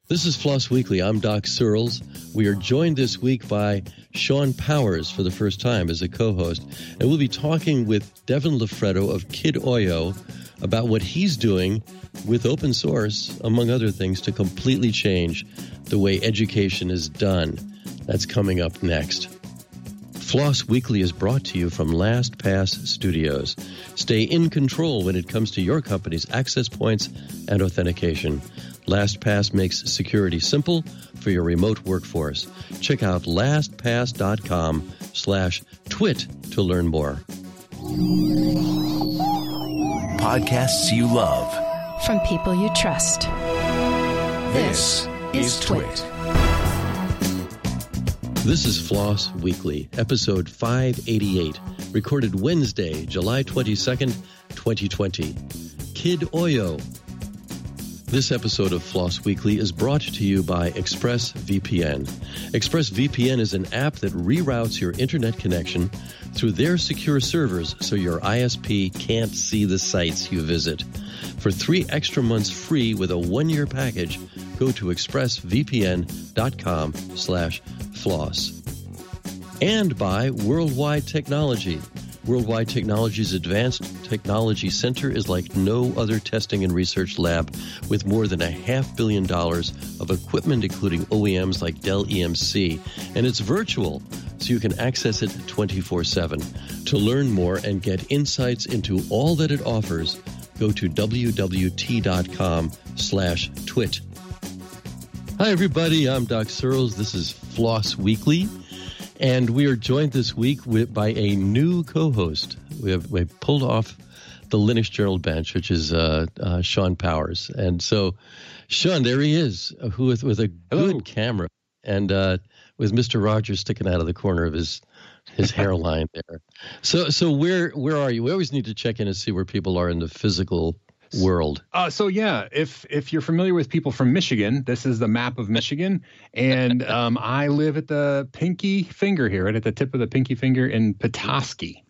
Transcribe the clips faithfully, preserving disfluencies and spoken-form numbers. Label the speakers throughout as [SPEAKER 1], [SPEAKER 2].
[SPEAKER 1] This is Floss Weekly. I'm Doc Searles. We are joined this week by Sean Powers for the first time as a co-host, and we'll be talking with Devin Loffredo of Kidoyo about what he's doing with open source, among other things, to completely change the way education is done. That's coming up next. Floss Weekly is brought to you from LastPass Studios. Stay in control when it comes to your company's access points and authentication. LastPass makes security simple for your remote workforce. Check out lastpass.com slash twit to learn more.
[SPEAKER 2] Podcasts you love.
[SPEAKER 3] From people you trust.
[SPEAKER 2] This, this is Twit.
[SPEAKER 1] This is Floss Weekly, episode five eighty-eight, recorded Wednesday, July twenty-second, twenty twenty. Kidoyo. This episode of Floss Weekly is brought to you by ExpressVPN. ExpressVPN is an app that reroutes your internet connection through their secure servers so your I S P can't see the sites you visit. For three extra months free with a one-year package, go to expressvpn.com slash floss. And by Worldwide Technology. Worldwide Technology's Advanced Technology Center is like no other testing and research lab, with more than a half billion dollars of equipment, including O E Ms like Dell E M C. And it's virtual, so you can access it twenty-four seven. To learn more and get insights into all that it offers, go to wwt.com slash twit. Hi, everybody. I'm Doc Searles. This is Floss Weekly. And we are joined this week with, by a new co-host. We have we pulled off the Linux Journal bench, which is uh, uh, Sean Powers. And so, Sean, there he is, uh, who with, with a
[SPEAKER 4] Hello.
[SPEAKER 1] good camera and uh, with Mister Rogers sticking out of the corner of his his hairline there. So, so where where are you? We always need to check in and see where people are in the physical world.
[SPEAKER 4] Uh, so yeah, if if you're familiar with people from Michigan, this is the map of Michigan, and um, I live at the pinky finger here, right at the tip of the pinky finger in Petoskey.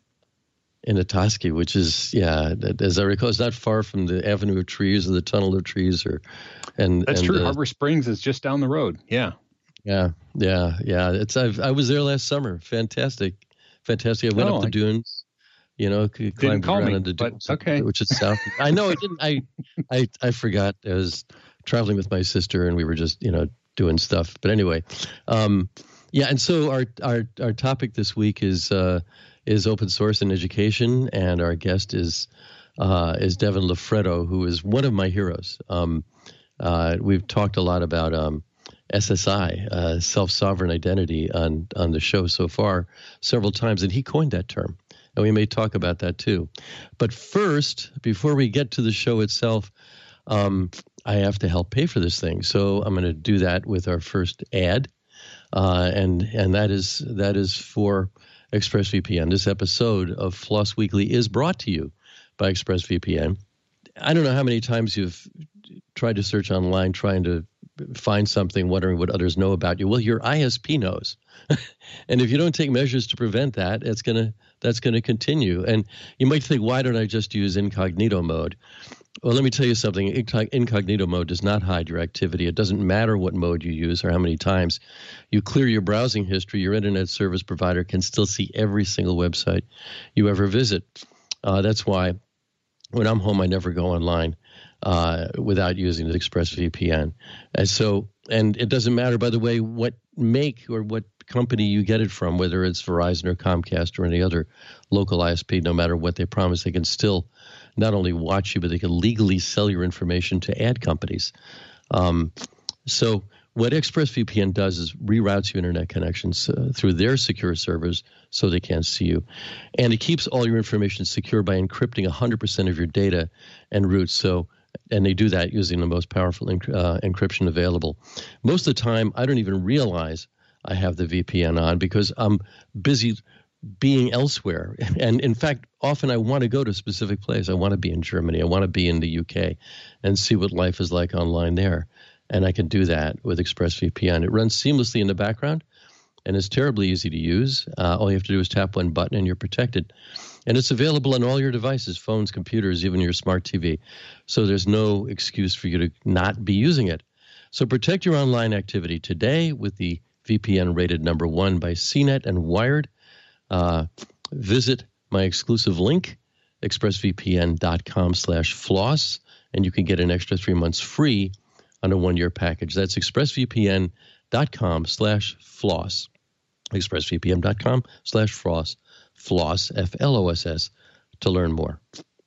[SPEAKER 1] In Petoskey, which is, yeah, as I recall, it's not far from the Avenue of Trees or the Tunnel of Trees, or and
[SPEAKER 4] that's
[SPEAKER 1] and,
[SPEAKER 4] true.
[SPEAKER 1] Uh,
[SPEAKER 4] Harbor Springs is just down the road. Yeah,
[SPEAKER 1] yeah, yeah, yeah. It's I've, I was there last summer. Fantastic, fantastic. I went
[SPEAKER 4] Oh,
[SPEAKER 1] up the
[SPEAKER 4] I-
[SPEAKER 1] dunes. You know, climbed
[SPEAKER 4] Didn't call
[SPEAKER 1] around
[SPEAKER 4] me,
[SPEAKER 1] on the
[SPEAKER 4] but
[SPEAKER 1] dunes,
[SPEAKER 4] okay.
[SPEAKER 1] which is south. I know I didn't. I, I, I forgot. I was traveling with my sister, and we were just, you know, doing stuff. But anyway, um, yeah. And so our our our topic this week is uh, is open source and education, and our guest is uh, is Devin Loffredo, who is one of my heroes. Um, uh, we've talked a lot about um, S S I, uh, self-sovereign identity, on on the show so far several times, and he coined that term. And we may talk about that too. But first, before we get to the show itself, um, I have to help pay for this thing. So I'm going to do that with our first ad, uh, and and that is that is for ExpressVPN. This episode of Floss Weekly is brought to you by ExpressVPN. I don't know how many times you've tried to search online trying to find something, wondering what others know about you. Well, your I S P knows. And if you don't take measures to prevent that, it's gonna that's going to continue. And you might think, why don't I just use incognito mode? Well, let me tell you something. Incognito mode does not hide your activity. It doesn't matter what mode you use or how many times you clear your browsing history. Your internet service provider can still see every single website you ever visit. Uh, that's why when I'm home, I never go online uh, without using the ExpressVPN. And so, and it doesn't matter, by the way, what make or what company you get it from, whether it's Verizon or Comcast or any other local I S P. No matter what they promise, they can still not only watch you, but they can legally sell your information to ad companies. Um, so what ExpressVPN does is reroutes your internet connections uh, through their secure servers so they can't see you. And it keeps all your information secure by encrypting one hundred percent of your data and routes. So, and they do that using the most powerful enc- uh, encryption available. Most of the time, I don't even realize I have the V P N on because I'm busy being elsewhere. And in fact, often I want to go to a specific place. I want to be in Germany. I want to be in the U K and see what life is like online there. And I can do that with ExpressVPN. It runs seamlessly in the background, and it's terribly easy to use. Uh, all you have to do is tap one button, and you're protected. And it's available on all your devices, phones, computers, even your smart T V. So there's no excuse for you to not be using it. So protect your online activity today with the V P N rated number one by C net and Wired. Uh, visit my exclusive link, expressvpn.com slash floss, and you can get an extra three months free on a one-year package. That's expressvpn.com slash floss. expressvpn.com slash floss, floss, F L O S S, to learn more.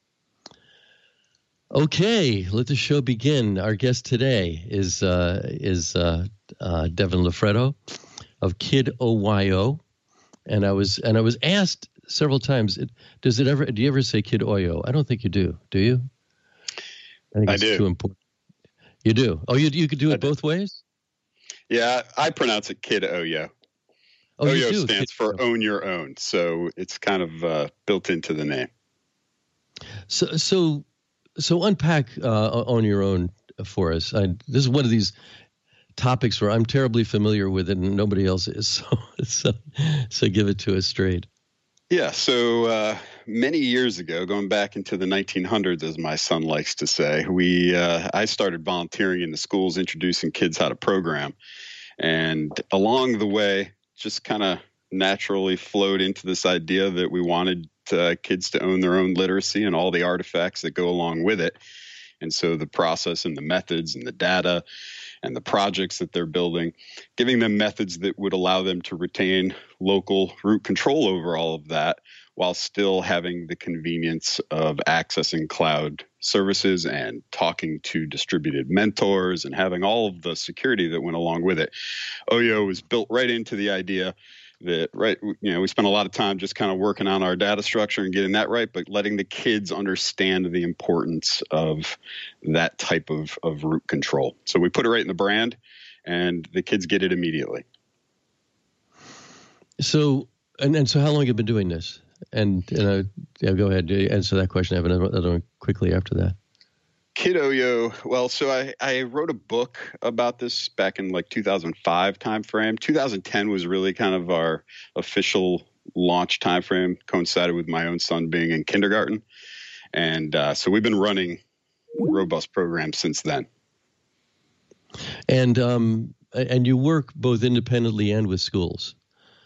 [SPEAKER 1] Okay, let the show begin. Our guest today is uh, is uh, uh, Devin Loffredo of Kid O Y O, and I was and I was asked several times, does it ever? Do you ever say Kid Oyo? I don't think you do. Do you? I think
[SPEAKER 3] I
[SPEAKER 1] it's
[SPEAKER 3] do.
[SPEAKER 1] too important. You do. Oh, you you could do it both ways.
[SPEAKER 3] Yeah, I pronounce it Kid Oyo.
[SPEAKER 1] Oh, you
[SPEAKER 3] Oyo
[SPEAKER 1] do.
[SPEAKER 3] stands
[SPEAKER 1] Kid
[SPEAKER 3] for
[SPEAKER 1] Oyo.
[SPEAKER 3] Own Your Own, so it's kind of uh, built into the name.
[SPEAKER 1] So so so unpack uh, on your own for us. I, this is one of these topics where I'm terribly familiar with it and nobody else is. So so, so give it to us straight.
[SPEAKER 3] Yeah, so uh, many years ago, going back into the nineteen hundreds, as my son likes to say, we uh, I started volunteering in the schools, introducing kids how to program. And along the way, just kind of naturally flowed into this idea that we wanted uh, kids to own their own literacy and all the artifacts that go along with it. And so the process and the methods and the data and the projects that they're building, giving them methods that would allow them to retain local root control over all of that while still having the convenience of accessing cloud services and talking to distributed mentors and having all of the security that went along with it. Oyo was built right into the idea that, right, you know, we spent a lot of time just kind of working on our data structure and getting that right, but letting the kids understand the importance of that type of, of root control. So we put it right in the brand, and the kids get it immediately.
[SPEAKER 1] So and, and so how long have you been doing this? And, and uh, yeah, go ahead, answer that question. I have another, another one quickly after that.
[SPEAKER 3] Kid Oyo, well, so I, I wrote a book about this back in like two thousand five timeframe. two thousand ten was really kind of our official launch timeframe, coincided with my own son being in kindergarten. And uh, so we've been running robust programs since then.
[SPEAKER 1] And um, and you work both independently and with schools.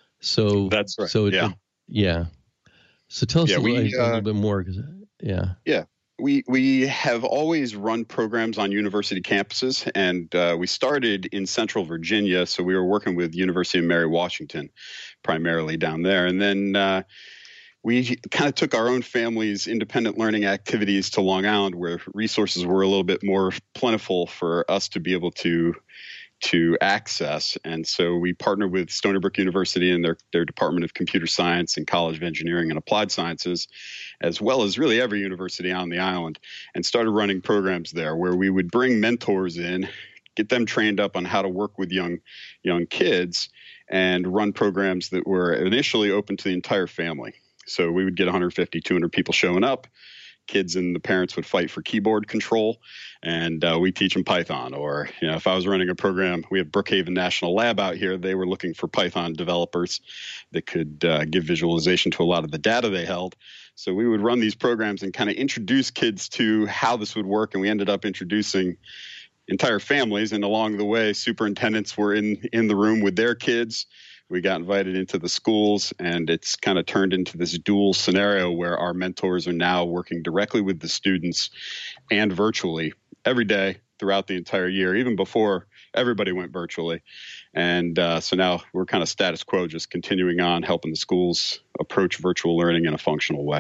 [SPEAKER 1] So
[SPEAKER 3] That's right.
[SPEAKER 1] So it,
[SPEAKER 3] yeah.
[SPEAKER 1] it, yeah. So tell us
[SPEAKER 3] Yeah,
[SPEAKER 1] a,
[SPEAKER 3] we,
[SPEAKER 1] little, a
[SPEAKER 3] uh,
[SPEAKER 1] little bit more. Cause, yeah.
[SPEAKER 3] Yeah. We we have always run programs on university campuses, and uh, we started in Central Virginia. So we were working with University of Mary Washington, primarily down there, and then uh, we kind of took our own family's independent learning activities to Long Island, where resources were a little bit more plentiful for us to be able to to access. And so we partnered with Stony Brook University and their, their Department of Computer Science and College of Engineering and Applied Sciences, as well as really every university on the island, and started running programs there where we would bring mentors in, get them trained up on how to work with young, young kids, and run programs that were initially open to the entire family. So we would get one hundred fifty, two hundred people showing up. Kids and the parents would fight for keyboard control, and uh, we teach them Python. Or, you know, if I was running a program, we have Brookhaven National Lab out here. They were looking for Python developers that could uh, give visualization to a lot of the data they held. So we would run these programs and kind of introduce kids to how this would work. And we ended up introducing entire families. And along the way, superintendents were in, in the room with their kids. We got invited into the schools, and it's kind of turned into this dual scenario where our mentors are now working directly with the students and virtually every day throughout the entire year, even before everybody went virtually. And uh, so now we're kind of status quo, just continuing on helping the schools approach virtual learning in a functional way.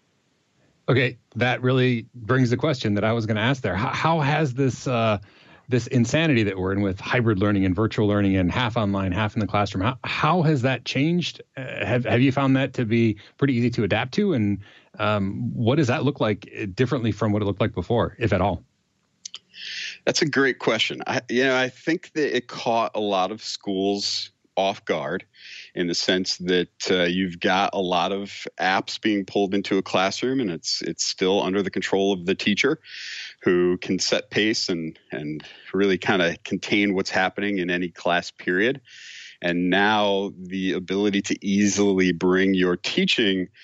[SPEAKER 4] Okay, that really brings the question that I was going to ask there. How, how has this uh, this insanity that we're in with hybrid learning and virtual learning and half online, half in the classroom, how, how has that changed? Uh, have have you found that to be pretty easy to adapt to? And um, what does that look like differently from what it looked like before, if at all?
[SPEAKER 3] That's a great question. I, you know, I think that it caught a lot of schools off guard in the sense that uh, you've got a lot of apps being pulled into a classroom, and it's it's still under the control of the teacher, who can set pace and and really kind of contain what's happening in any class period. And now the ability to easily bring your teaching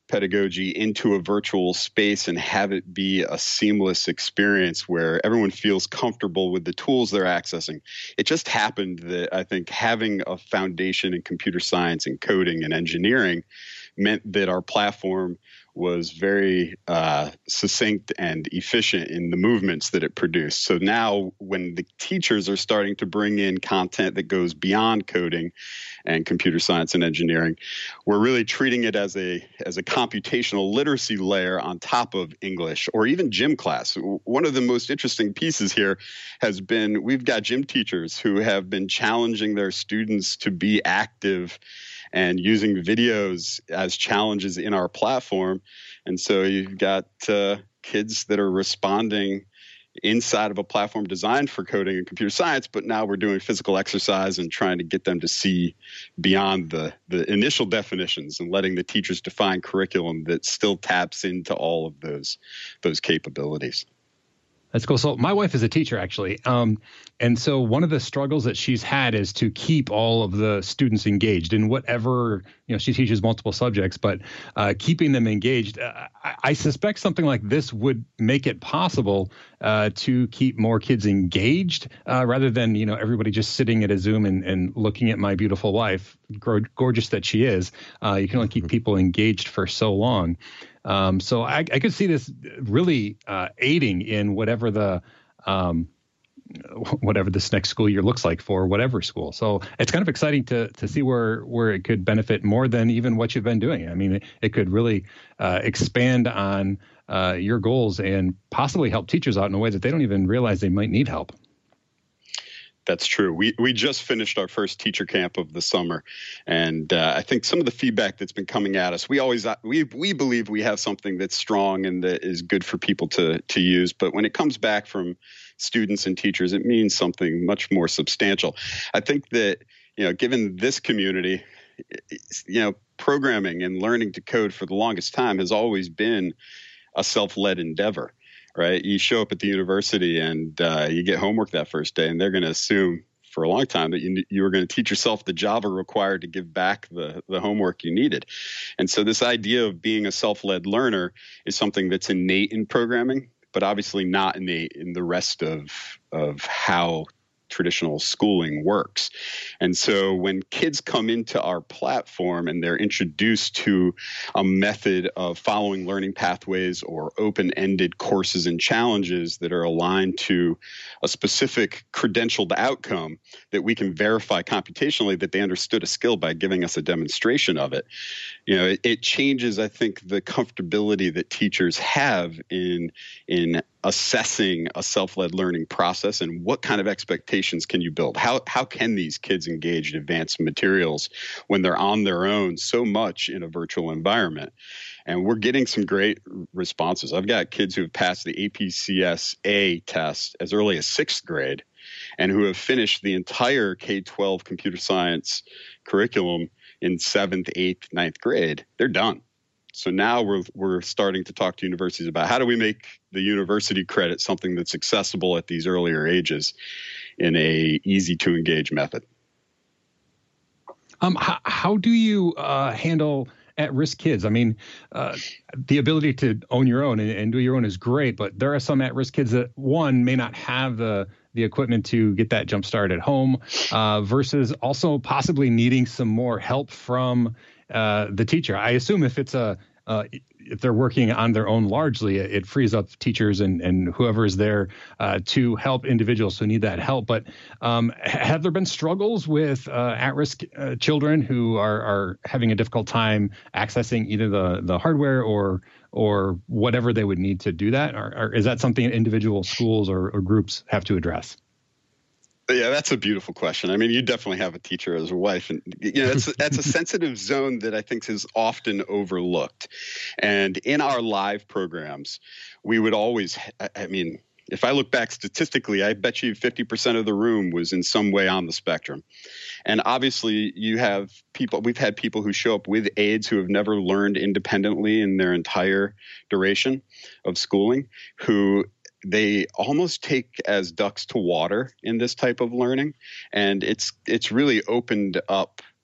[SPEAKER 3] pedagogy into a virtual space and have it be a seamless experience where everyone feels comfortable with the tools they're accessing. It just happened that I think having a foundation in computer science and coding and engineering meant that our platform was very uh, succinct and efficient in the movements that it produced. So now when the teachers are starting to bring in content that goes beyond coding and computer science and engineering, we're really treating it as a as a computational literacy layer on top of English or even gym class. One of the most interesting pieces here has been we've got gym teachers who have been challenging their students to be active and using videos as challenges in our platform. And so you've got uh, kids that are responding inside of a platform designed for coding and computer science, but now we're doing physical exercise and trying to get them to see beyond the, the initial definitions and letting the teachers define curriculum that still taps into all of those, those capabilities.
[SPEAKER 4] That's cool. So my wife is a teacher, actually. Um, and so one of the struggles that she's had is to keep all of the students engaged in whatever, you know, she teaches multiple subjects, but uh, keeping them engaged. Uh, I, I suspect something like this would make it possible uh, to keep more kids engaged uh, rather than, you know, everybody just sitting at a Zoom and, and looking at my beautiful wife, gorgeous that she is. Uh, you can only keep people engaged for so long. Um, so I, I could see this really uh, aiding in whatever the um, whatever this next school year looks like for whatever school. So it's kind of exciting to to see where where it could benefit more than even what you've been doing. I mean, it, it could really uh, expand on uh, your goals and possibly help teachers out in a way that they don't even realize they might need help.
[SPEAKER 3] That's true. We we just finished our first teacher camp of the summer, and uh, I think some of the feedback that's been coming at us, we always we we believe we have something that's strong and that is good for people to to use. But when it comes back from students and teachers, it means something much more substantial. I think that, you know, given this community, you know, programming and learning to code for the longest time has always been a self-led endeavor. Right? You show up at the university and uh, you get homework that first day, and they're going to assume for a long time that you you were going to teach yourself the Java required to give back the, the homework you needed. And so this idea of being a self-led learner is something that's innate in programming, but obviously not innate in the rest of of how traditional schooling works. And so when kids come into our platform and they're introduced to a method of following learning pathways or open-ended courses and challenges that are aligned to a specific credentialed outcome that we can verify computationally that they understood a skill by giving us a demonstration of it, you know, it, it changes, I think, the comfortability that teachers have in in assessing a self-led learning process and what kind of expectations can you build? How how can these kids engage in advanced materials when they're on their own so much in a virtual environment? And we're getting some great responses. I've got kids who have passed the A P C S A test as early as sixth grade and who have finished the entire K twelve computer science curriculum in seventh, eighth, ninth grade. They're done. So now we're we're starting to talk to universities about how do we make the university credit something that's accessible at these earlier ages in a easy to engage method.
[SPEAKER 4] Um, how, how do you uh, handle at-risk kids? I mean, uh, the ability to own your own and, and do your own is great, but there are some at-risk kids that, one, may not have the the equipment to get that jump start at home, uh, versus also possibly needing some more help from uh, the teacher. I assume if it's a uh, if they're working on their own largely, it frees up teachers and, and whoever is there uh, to help individuals who need that help. But um, have there been struggles with uh, at-risk uh, children who are, are having a difficult time accessing either the, the hardware or or whatever they would need to do that? Or, or is that something individual schools or, or groups have to address?
[SPEAKER 3] Yeah, that's a beautiful question. I mean, you definitely have a teacher as a wife, and you know, that's that's a sensitive zone that I think is often overlooked. And in our live programs, we would always, I mean, if I look back statistically, I bet you fifty percent of the room was in some way on the spectrum. And obviously, you have people, we've had people who show up with aids who have never learned independently in their entire duration of schooling, who they almost take as ducks to water in this type of learning. And it's it's really opened up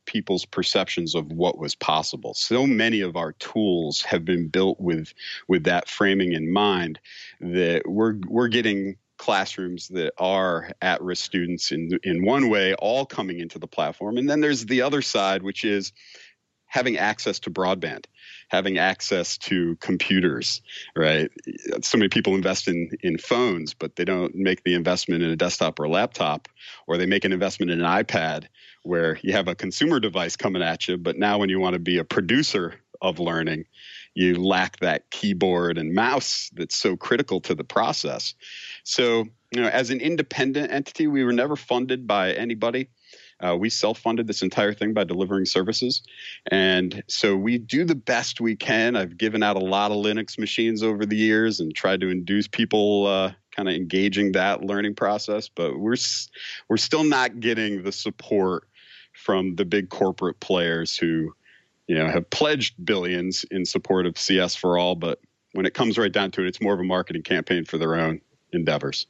[SPEAKER 3] people's perceptions of what was possible. So many of our tools have been built with with that framing in mind, that we're we're getting classrooms that are at-risk students in in one way all coming into the platform. And then there's the other side, which is having access to broadband, having access to computers, right? So many people invest in, in phones, but they don't make the investment in a desktop or a laptop, or they make an investment in an iPad where you have a consumer device coming at you. But now when you want to be a producer of learning, you lack that keyboard and mouse that's so critical to the process. So, you know, as an independent entity, we were never funded by anybody. Uh, we self-funded this entire thing by delivering services. And so we do the best we can. I've given out a lot of Linux machines over the years and tried to induce people uh, kind of engaging that learning process. But we're we're still not getting the support from the big corporate players who, you know, have pledged billions in support of C S for All. But when it comes right down to it, it's more of a marketing campaign for their own endeavors.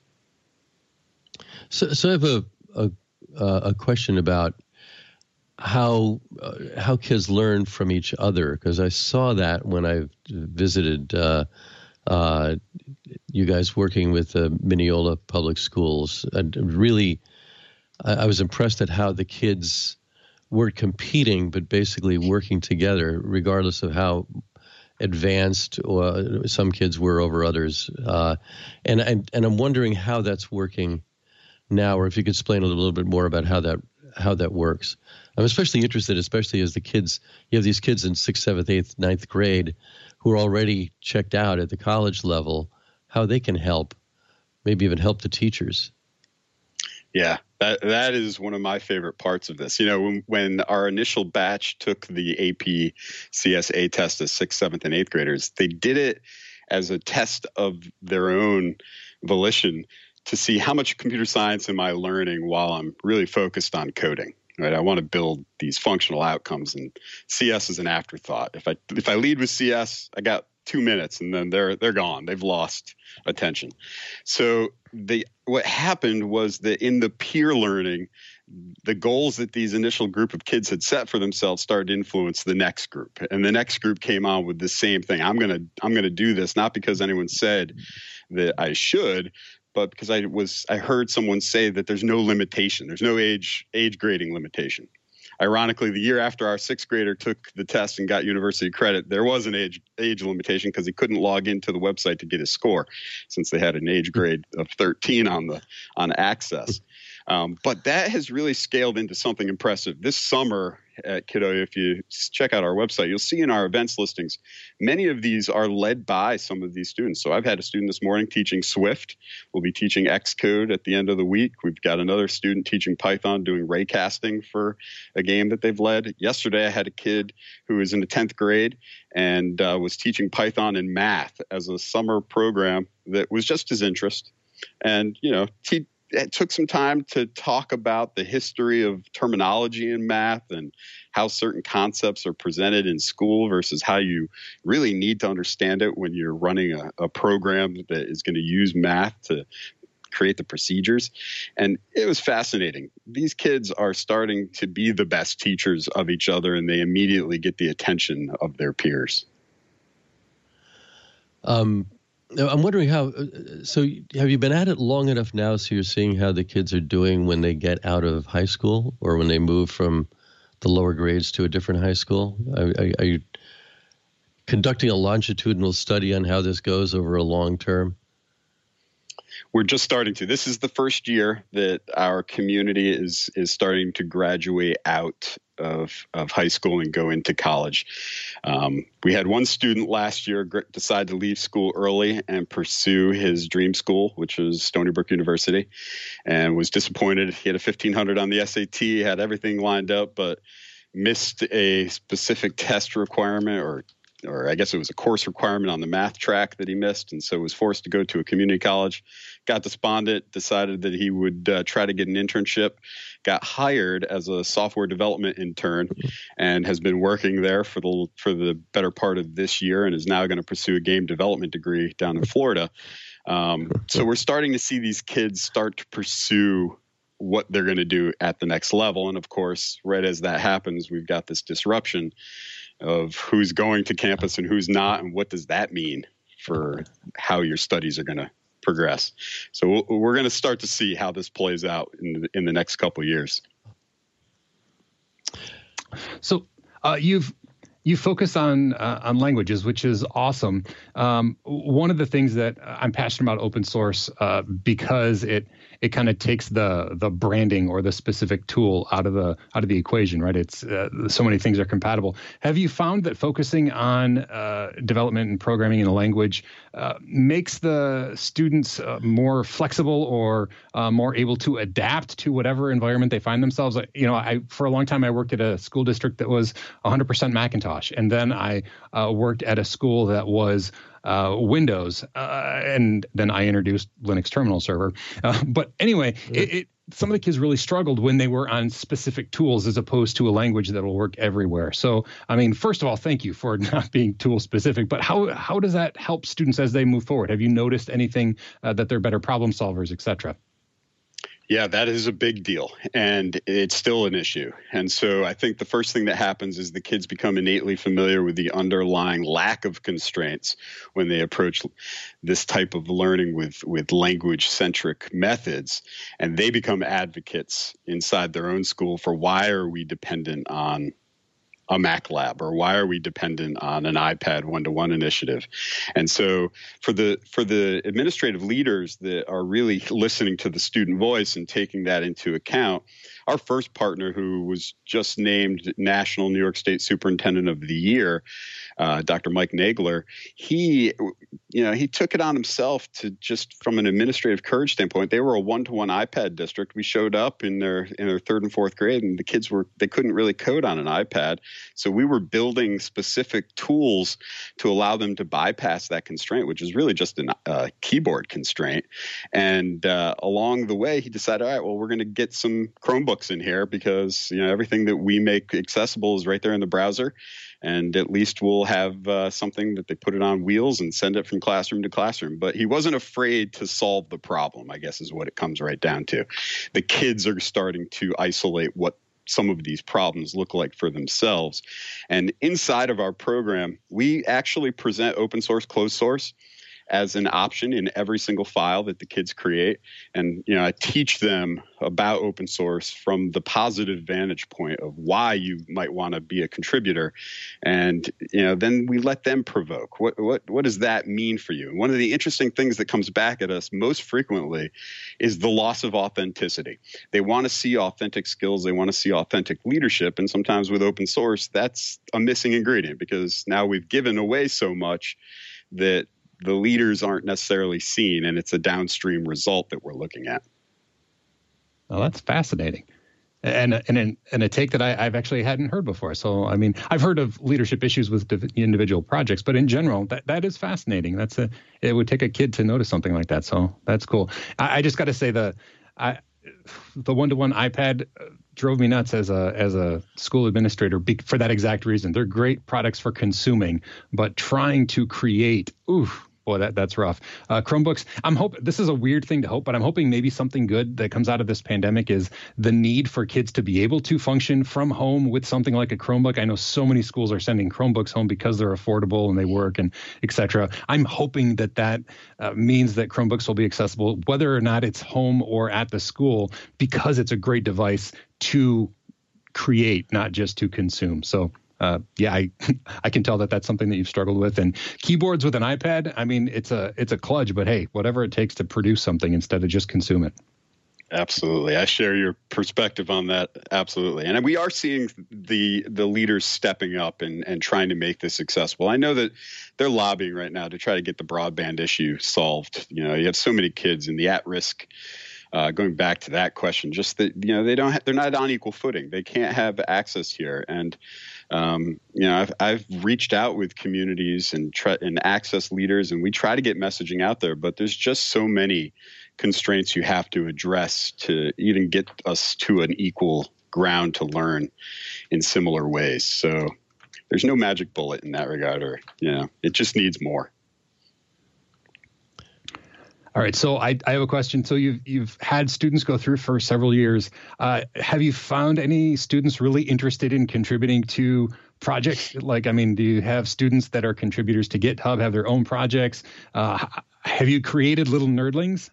[SPEAKER 1] So, so I have a, a Uh, a question about how uh, how kids learn from each other, because I saw that when I visited uh, uh, you guys working with the Mineola Public Schools. And really, I, I was impressed at how the kids weren't competing, but basically working together, regardless of how advanced uh, some kids were over others. Uh, and, and and I'm wondering how that's working now, or if you could explain a little bit more about how that how that works. I'm especially interested, especially as the kids, you have these kids in sixth, seventh, eighth, ninth grade who are already checked out at the college level, how they can help, maybe even help the teachers.
[SPEAKER 3] Yeah, that that is one of my favorite parts of this. You know, when, when our initial batch took the A P C S A test as sixth, seventh, and eighth graders, they did it as a test of their own volition to see how much computer science am I learning while I'm really focused on coding, right? I want to build these functional outcomes, and C S is an afterthought. If I if I lead with C S, I got two minutes, and then they're they're gone. They've lost attention. So the what happened was that in the peer learning, the goals that these initial group of kids had set for themselves started to influence the next group, and the next group came on with the same thing. I'm gonna I'm gonna do this, not because anyone said that I should, but because I was, I heard someone say that there's no limitation. There's no age age grading limitation. Ironically, the year after our sixth grader took the test and got university credit, there was an age age limitation because he couldn't log into the website to get his score, since they had an age grade of thirteen on the on Access. Um, but that has really scaled into something impressive. This summer at Kiddo, if you check out our website, you'll see in our events listings, many of these are led by some of these students. So I've had a student this morning teaching Swift. We'll be teaching Xcode at the end of the week. We've got another student teaching Python, doing raycasting for a game that they've led. Yesterday, I had a kid who was in the tenth grade and uh, was teaching Python and math as a summer program that was just his interest. And, you know, he it took some time to talk about the history of terminology in math and how certain concepts are presented in school versus how you really need to understand it when you're running a, a program that is going to use math to create the procedures. And it was fascinating. These kids are starting to be the best teachers of each other, and they immediately get the attention of their peers.
[SPEAKER 1] Um. I'm wondering how, so have you been at it long enough now so you're seeing how the kids are doing when they get out of high school or when they move from the lower grades to a different high school? Are, are, are you conducting a longitudinal study on how this goes over a long term?
[SPEAKER 3] We're just starting to. This is the first year that our community is is starting to graduate out of of high school and go into college. Um, we had one student last year decide to leave school early and pursue his dream school, which was Stony Brook University, and was disappointed. He had a fifteen hundred on the S A T, had everything lined up, but missed a specific test requirement, or or I guess it was a course requirement on the math track that he missed, and so was forced to go to a community college. Got despondent, decided that he would uh, try to get an internship, got hired as a software development intern, and has been working there for the for the better part of this year, and is now going to pursue a game development degree down in Florida. Um, so we're starting to see these kids start to pursue what they're going to do at the next level. And of course, right as that happens, we've got this disruption of who's going to campus and who's not, and what does that mean for how your studies are going to progress. So we're going to start to see how this plays out in the, in the next couple of years.
[SPEAKER 4] So uh, you've you focus on uh, on languages, which is awesome. Um, one of the things that I'm passionate about open source uh, because it it kind of takes the the branding or the specific tool out of the out of the equation, right? It's uh, so many things are compatible. Have you found that focusing on uh, development and programming in a language uh, makes the students uh, more flexible or uh, more able to adapt to whatever environment they find themselves? You know, I for a long time I worked at a school district that was one hundred percent Macintosh, and then I uh, worked at a school that was Uh, Windows, uh, and then I introduced Linux Terminal Server. Uh, but anyway, yeah. it, it, some of the kids really struggled when they were on specific tools as opposed to a language that will work everywhere. So, I mean, first of all, thank you for not being tool specific. But how how does that help students as they move forward? Have you noticed anything uh, that they're better problem solvers, et cetera?
[SPEAKER 3] Yeah, that is a big deal, and it's still an issue. And so I think the first thing that happens is the kids become innately familiar with the underlying lack of constraints when they approach this type of learning with, with language-centric methods, and they become advocates inside their own school for why are we dependent on a Mac lab, or why are we dependent on an iPad one-to-one initiative? And so for the for the administrative leaders that are really listening to the student voice and taking that into account, our first partner, who was just named National New York State Superintendent of the Year, uh, Doctor Mike Nagler, he, you know, he took it on himself to just from an administrative courage standpoint. They were a one-to-one iPad district. We showed up in their in their third and fourth grade, and the kids were they couldn't really code on an iPad. So we were building specific tools to allow them to bypass that constraint, which is really just a uh, keyboard constraint. And uh, along the way, he decided, all right, well, we're going to get some Chromebooks in here because, you know, everything that we make accessible is right there in the browser. And at least we'll have uh, something that they put it on wheels and send it from classroom to classroom. But he wasn't afraid to solve the problem, I guess, is what it comes right down to. The kids are starting to isolate what some of these problems look like for themselves. And inside of our program, we actually present open source, closed source as an option in every single file that the kids create. And, you know, I teach them about open source from the positive vantage point of why you might want to be a contributor. And, you know, then we let them provoke. What, what, what does that mean for you? And one of the interesting things that comes back at us most frequently is the loss of authenticity. They want to see authentic skills. They want to see authentic leadership. And sometimes with open source, that's a missing ingredient because now we've given away so much that the leaders aren't necessarily seen, and it's a downstream result that we're looking at.
[SPEAKER 4] Well, that's fascinating. And, and, and a take that I, I've actually hadn't heard before. So, I mean, I've heard of leadership issues with individual projects, but in general, that, that is fascinating. That's a, it would take a kid to notice something like that. So that's cool. I, I just got to say the, I, the one-to-one iPad drove me nuts as a as a school administrator for that exact reason. They're great products for consuming, but trying to create, oof, boy, that that's rough. Uh, Chromebooks, I'm hoping, this is a weird thing to hope, but I'm hoping maybe something good that comes out of this pandemic is the need for kids to be able to function from home with something like a Chromebook. I know so many schools are sending Chromebooks home because they're affordable and they work and et cetera. I'm hoping that that uh, means that Chromebooks will be accessible, whether or not it's home or at the school, because it's a great device to create, not just to consume. So Uh, yeah, I I can tell that that's something that you've struggled with. And keyboards with an iPad, I mean, it's a it's a kludge, but hey, whatever it takes to produce something instead of just consume it.
[SPEAKER 3] Absolutely. I share your perspective on that. Absolutely. And we are seeing the the leaders stepping up and, and trying to make this accessible. I know that they're lobbying right now to try to get the broadband issue solved. You know, you have so many kids in the at-risk. Uh, going back to that question, just that, you know, they don't, ha- they're not on equal footing. They can't have access here. And, um, you know, I've, I've reached out with communities and try, and access leaders, and we try to get messaging out there, but there's just so many constraints you have to address to even get us to an equal ground to learn in similar ways. So there's no magic bullet in that regard, or, you know, it just needs more.
[SPEAKER 4] All right, so I, I have a question. So you've you've had students go through for several years. Uh, have you found any students really interested in contributing to projects? Like, I mean, do you have students that are contributors to GitHub, have their own projects? Uh, have you created little nerdlings?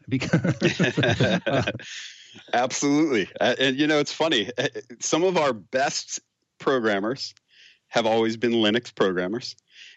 [SPEAKER 4] Because uh,
[SPEAKER 3] Absolutely. Uh, and, you know, it's funny. Some of our best programmers have always been Linux programmers.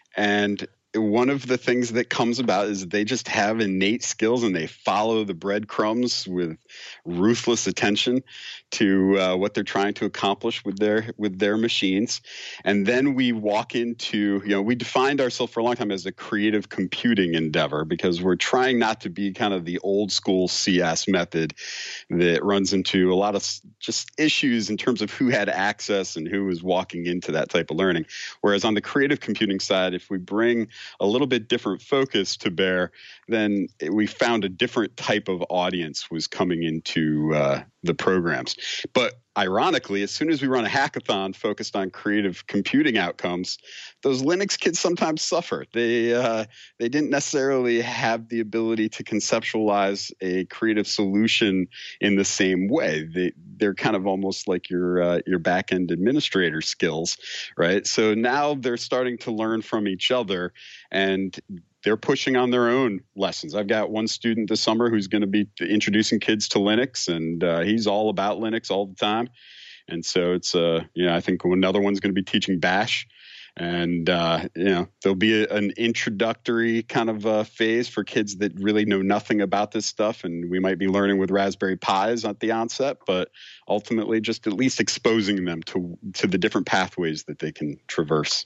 [SPEAKER 3] And one of the things that comes about is they just have innate skills and they follow the breadcrumbs with ruthless attention to uh, what they're trying to accomplish with their with their machines. And then we walk into, you know, we defined ourselves for a long time as a creative computing endeavor because we're trying not to be kind of the old school C S method that runs into a lot of just issues in terms of who had access and who was walking into that type of learning. Whereas on the creative computing side, if we bring a little bit different focus to bear, then we found a different type of audience was coming into uh, the programs. But ironically, as soon as we run a hackathon focused on creative computing outcomes, those Linux kids sometimes suffer. They uh, they didn't necessarily have the ability to conceptualize a creative solution in the same way. They they're kind of almost like your uh, your back-end administrator skills, right? So now they're starting to learn from each other, and they're pushing on their own lessons. I've got one student this summer who's going to be introducing kids to Linux, and uh, he's all about Linux all the time. And so it's, uh, you know, I think another one's going to be teaching Bash. And, uh, you know, there'll be a, an introductory kind of uh, phase for kids that really know nothing about this stuff. And we might be learning with Raspberry Pis at the onset, but ultimately just at least exposing them to to the different pathways that they can traverse.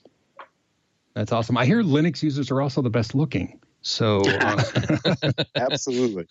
[SPEAKER 4] That's awesome. I hear Linux users are also the best looking. So, uh...
[SPEAKER 3] absolutely.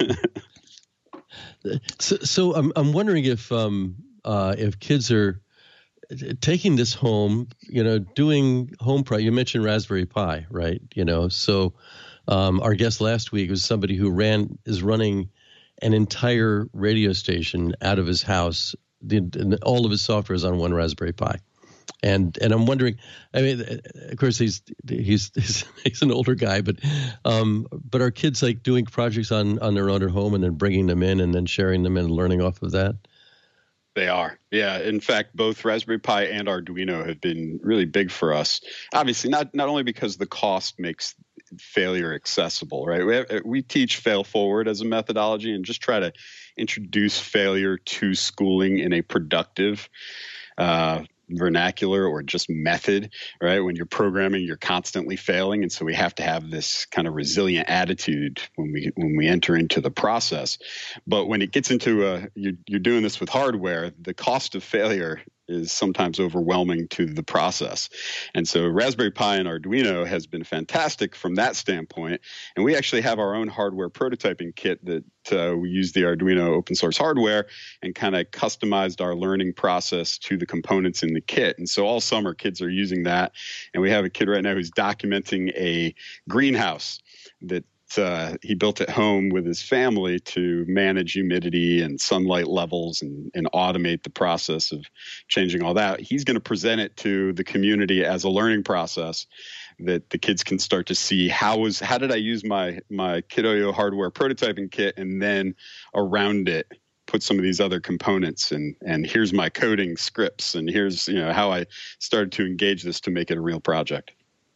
[SPEAKER 1] so, so I'm I'm wondering if um uh if kids are taking this home, you know, doing home pro. You mentioned Raspberry Pi, right? You know, so um, our guest last week was somebody who ran is running an entire radio station out of his house. The, all of his software is on one Raspberry Pi. And and I'm wondering, I mean, of course he's he's he's, he's an older guy, but um, but are kids like doing projects on, on their own at home and then bringing them in and then sharing them and learning off of that?
[SPEAKER 3] They are. Yeah. In fact, both Raspberry Pi and Arduino have been really big for us. Obviously, not not only because the cost makes failure accessible, right? We, have, we teach fail forward as a methodology and just try to introduce failure to schooling in a productive uh vernacular or just method, right? When you're programming, you're constantly failing. And so we have to have this kind of resilient attitude when we when we enter into the process. But when it gets into a, you're, you're doing this with hardware, the cost of failure is sometimes overwhelming to the process. And so Raspberry Pi and Arduino has been fantastic from that standpoint. And we actually have our own hardware prototyping kit that uh, we use the Arduino open source hardware and kind of customized our learning process to the components in the kit. And so all summer kids are using that. And we have a kid right now who's documenting a greenhouse that Uh, he built at home with his family to manage humidity and sunlight levels and, and automate the process of changing all that. He's going to present it to the community as a learning process that the kids can start to see how was how did I use my my Kidoyo hardware prototyping kit, and then around it put some of these other components, and and here's my coding scripts, and here's, you know, how I started to engage this to make it a real project.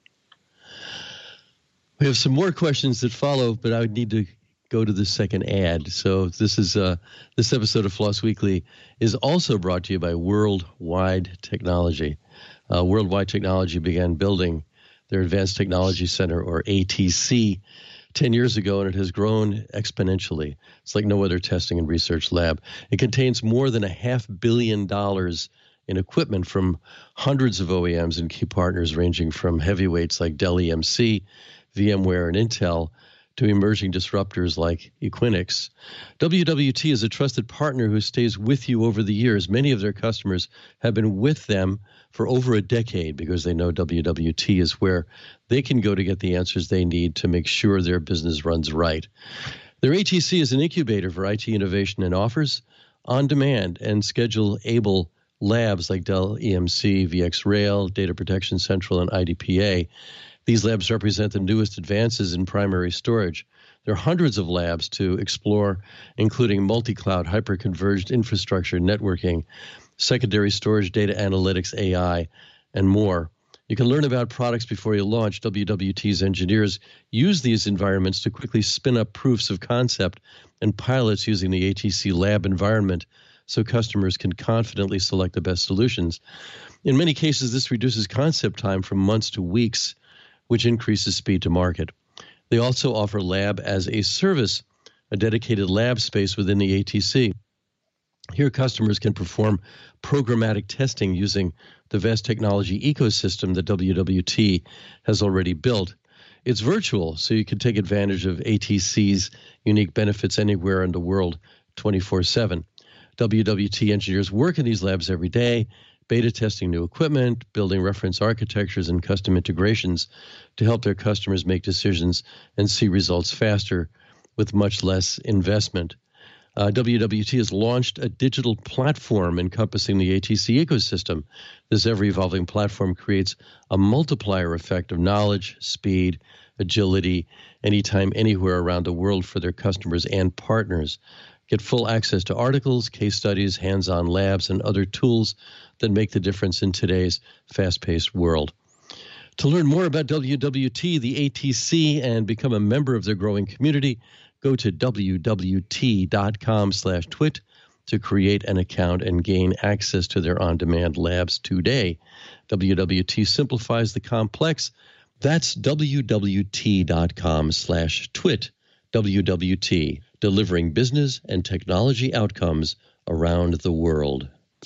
[SPEAKER 1] We have some more questions that follow, but I would need to go to the second ad. So this is uh, this episode of Floss Weekly is also brought to you by Worldwide Technology. Uh, Worldwide Technology began building their Advanced Technology Center, or A T C, ten years ago, and it has grown exponentially. It's like no other testing and research lab. It contains more than a half billion dollars in equipment from hundreds of O E Ms and key partners, ranging from heavyweights like Dell E M C, VMware, and Intel, to emerging disruptors like Equinix. W W T is a trusted partner who stays with you over the years. Many of their customers have been with them for over a decade because they know W W T is where they can go to get the answers they need to make sure their business runs right. Their A T C is an incubator for I T innovation and offers on-demand and schedule-able labs like Dell E M C, VxRail, Data Protection Central, and I D P A. These labs represent the newest advances in primary storage. There are hundreds of labs to explore, including multi-cloud, hyper-converged infrastructure, networking, secondary storage, data analytics, A I, and more. You can learn about products before you launch. W W T's engineers use these environments to quickly spin up proofs of concept and pilots using the A T C lab environment so customers can confidently select the best solutions. In many cases, this reduces concept time from months to weeks, which increases speed to market. They also offer lab as a service, a dedicated lab space within the A T C. Here, customers can perform programmatic testing using the vast technology ecosystem that W W T has already built. It's virtual, so you can take advantage of A T C's unique benefits anywhere in the world twenty-four seven. W W T engineers work in these labs every day, beta testing new equipment, building reference architectures and custom integrations to help their customers make decisions and see results faster with much less investment. Uh, W W T has launched a digital platform encompassing the A T C ecosystem. This ever-evolving platform creates a multiplier effect of knowledge, speed, agility, anytime, anywhere around the world for their customers and partners. Get full access to articles, case studies, hands-on labs, and other tools that make the difference in today's fast-paced world. To learn more about W W T, the A T C, and become a member of their growing community, go to W W T dot com slash twit to create an account and gain access to their on-demand labs today. W W T simplifies the complex. That's W W T dot com slash twit. W W T, delivering business and technology outcomes around the world.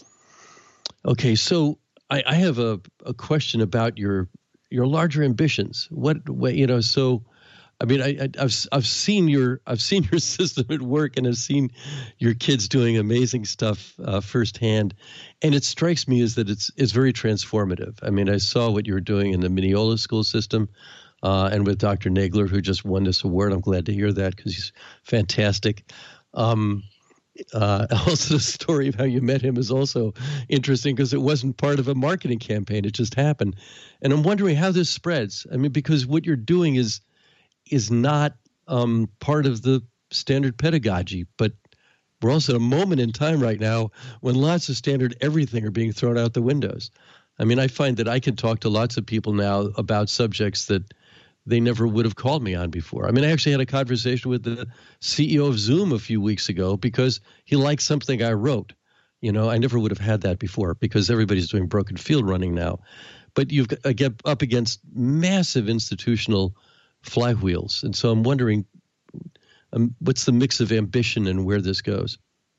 [SPEAKER 1] Okay, so I, I have a, a question about your your larger ambitions. What, what you know? So, I mean, I, I, I've I've seen your I've seen your system at work, and I've seen your kids doing amazing stuff uh, firsthand, and it strikes me as that it's it's very transformative. I mean, I saw what you were doing in the Mineola school system. Uh, and with Doctor Nagler, who just won this award. I'm glad to hear that because he's fantastic. Um, uh, also, the story of how you met him is also interesting because it wasn't part of a marketing campaign. It just happened. And I'm wondering how this spreads. I mean, because what you're doing is is not um, part of the standard pedagogy, but we're also at a moment in time right now when lots of standard everything are being thrown out the windows. I mean, I find that I can talk to lots of people now about subjects that they never would have called me on before. I mean, I actually had a conversation with the C E O of Zoom a few weeks ago because he liked something I wrote. You know, I never would have had that before because everybody's doing broken field running now. But you've got to get up against massive institutional flywheels. And so I'm wondering, um, what's the mix of ambition and where this goes?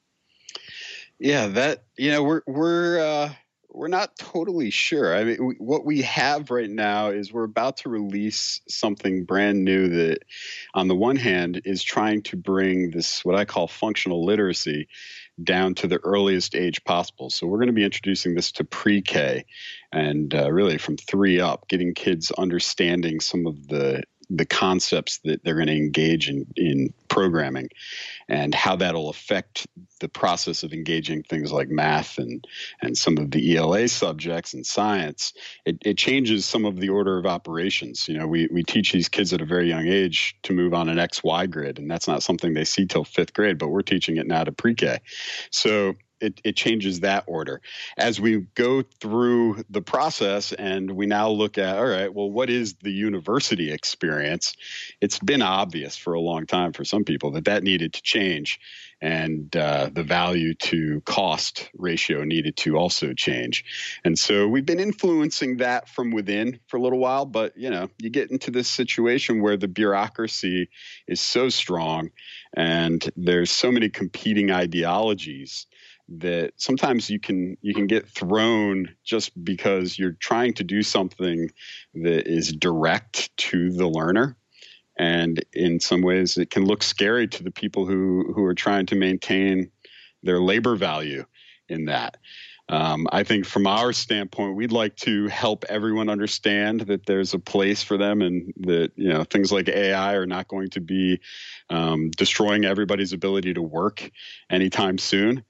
[SPEAKER 3] Yeah, that, you know, we're, we're, uh, We're not totally sure. I mean, we, what we have right now is we're about to release something brand new that, on the one hand, is trying to bring this, what I call functional literacy, down to the earliest age possible. So we're going to be introducing this to pre-K and uh, really from three up, getting kids understanding some of the the concepts that they're going to engage in, in programming and how that'll affect the process of engaging things like math and, and some of the E L A subjects and science. It, it changes some of the order of operations. You know, we, we teach these kids at a very young age to move on an X Y grid, and that's not something they see till fifth grade, but we're teaching it now to pre-K. So It, it changes that order. As we go through the process and we now look at, all right, well, what is the university experience? It's been obvious for a long time for some people that that needed to change, and uh, the value to cost ratio needed to also change. And so we've been influencing that from within for a little while, but, you know, you get into this situation where the bureaucracy is so strong and there's so many competing ideologies that sometimes you can you can get thrown just because you're trying to do something that is direct to the learner. And in some ways, it can look scary to the people who, who are trying to maintain their labor value in that. Um, I think from our standpoint, we'd like to help everyone understand that there's a place for them and that, you know, things like A I are not going to be um, destroying everybody's ability to work anytime soon.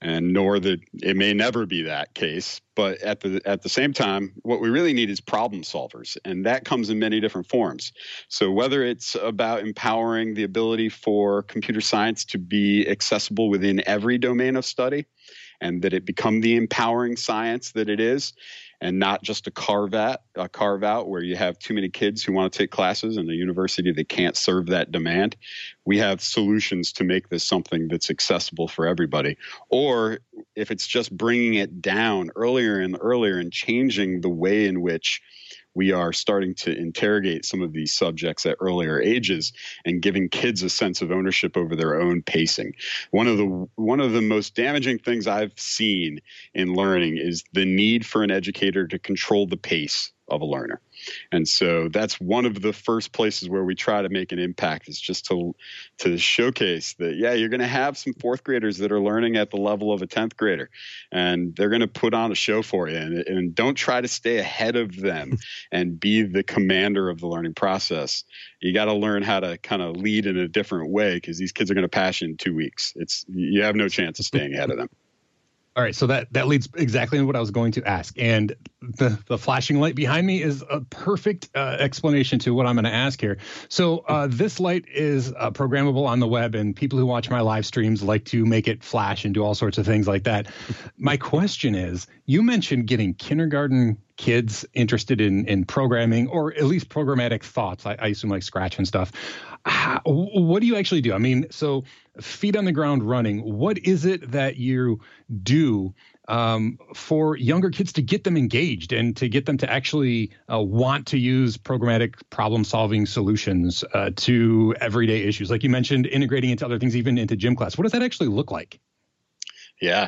[SPEAKER 3] and nor that it may never be that case. But at the at the same time, what we really need is problem solvers, and that comes in many different forms. So whether it's about empowering the ability for computer science to be accessible within every domain of study, and that it become the empowering science that it is, and not just a carve out, a carve out where you have too many kids who want to take classes in a university that can't serve that demand. We have solutions to make this something that's accessible for everybody. Or if it's just bringing it down earlier and earlier and changing the way in which we are starting to interrogate some of these subjects at earlier ages and giving kids a sense of ownership over their own pacing. One of the one of the most damaging things I've seen in learning is the need for an educator to control the pace of a learner. And so that's one of the first places where we try to make an impact, is just to to showcase that, yeah, you're going to have some fourth graders that are learning at the level of a tenth grader, and they're going to put on a show for you. And, and don't try to stay ahead of them and be the commander of the learning process. You got to learn how to kind of lead in a different way, because these kids are going to pass you in two weeks. It's you have no chance of staying ahead of them.
[SPEAKER 4] All right, so that, that leads exactly into what I was going to ask. And the, the flashing light behind me is a perfect uh, explanation to what I'm going to ask here. So uh, this light is uh, programmable on the web, and people who watch my live streams like to make it flash and do all sorts of things like that. My question is, you mentioned getting kindergarten kids interested in, in programming, or at least programmatic thoughts. I, I assume like Scratch and stuff. How, what do you actually do? I mean, so feet on the ground running, what is it that you do um, for younger kids to get them engaged and to get them to actually uh, want to use programmatic problem solving solutions uh, to everyday issues? Like you mentioned, integrating into other things, even into gym class. What does that actually look like?
[SPEAKER 3] Yeah.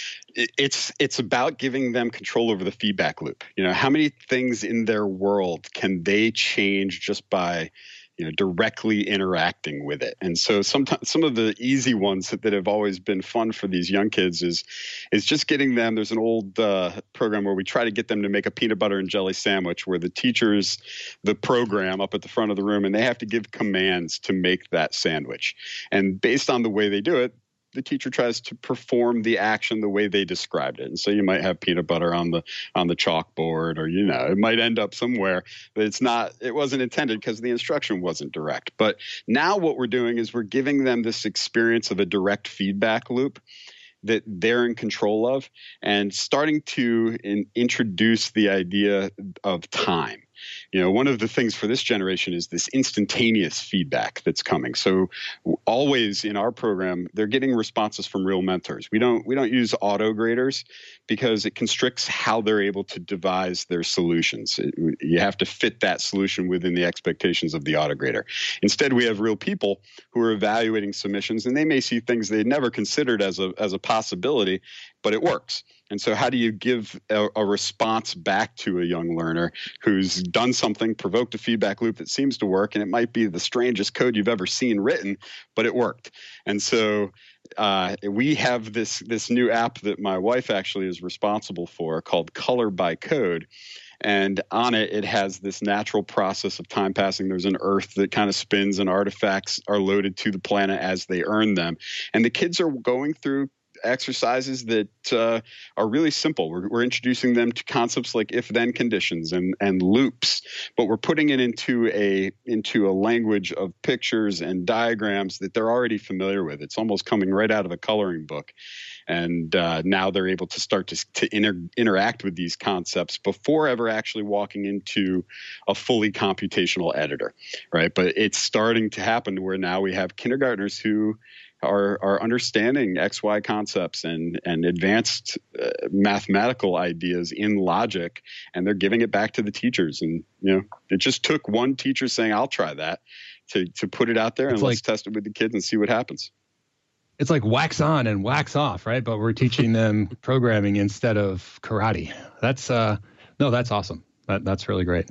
[SPEAKER 3] It's it's about giving them control over the feedback loop. You know, how many things in their world can they change just by, you know, directly interacting with it? And so sometimes some of the easy ones that, that have always been fun for these young kids is is just getting them. There's an old uh, program where we try to get them to make a peanut butter and jelly sandwich, where the teacher's the program up at the front of the room, and they have to give commands to make that sandwich. And based on the way they do it, the teacher tries to perform the action the way they described it. And so you might have peanut butter on the on the chalkboard, or, you know, it might end up somewhere that it's not, it wasn't intended because the instruction wasn't direct. But now what we're doing is we're giving them this experience of a direct feedback loop that they're in control of, and starting to in, introduce the idea of time. You know, one of the things for this generation is this instantaneous feedback that's coming. So always in our program, they're getting responses from real mentors. We don't we don't use auto graders because it constricts how they're able to devise their solutions. It, you have to fit that solution within the expectations of the auto grader. Instead, we have real people who are evaluating submissions, and they may see things they'd never considered as a as a possibility, but it works. And so how do you give a, a response back to a young learner who's done something, provoked a feedback loop that seems to work, and it might be the strangest code you've ever seen written, but it worked. And so uh, we have this this new app that my wife actually is responsible for called Color by Code. And on it, it has this natural process of time passing. There's an earth that kind of spins, and artifacts are loaded to the planet as they earn them. And the kids are going through exercises that uh, are really simple. We're, we're introducing them to concepts like if-then conditions and, and loops, but we're putting it into a into a language of pictures and diagrams that they're already familiar with. It's almost coming right out of a coloring book. And uh, now they're able to start to, to inter, interact with these concepts before ever actually walking into a fully computational editor, right? But it's starting to happen where now we have kindergartners who are are understanding X Y concepts and and advanced uh, mathematical ideas in logic, and they're giving it back to the teachers. And, you know, it just took one teacher saying, "I'll try that," to to put it out there, and let's test it with the kids and see what happens.
[SPEAKER 4] It's like wax on and wax off, right? But we're teaching them programming instead of karate. That's uh no, that's awesome. That that's really great.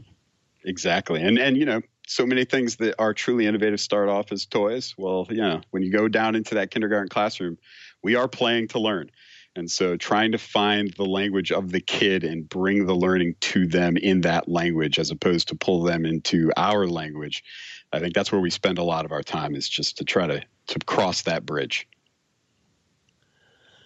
[SPEAKER 3] Exactly. And and you know, so many things that are truly innovative start off as toys. Well, you know, when you go down into that kindergarten classroom, we are playing to learn. And so trying to find the language of the kid and bring the learning to them in that language, as opposed to pull them into our language. I think that's where we spend a lot of our time, is just to try to, to cross that bridge.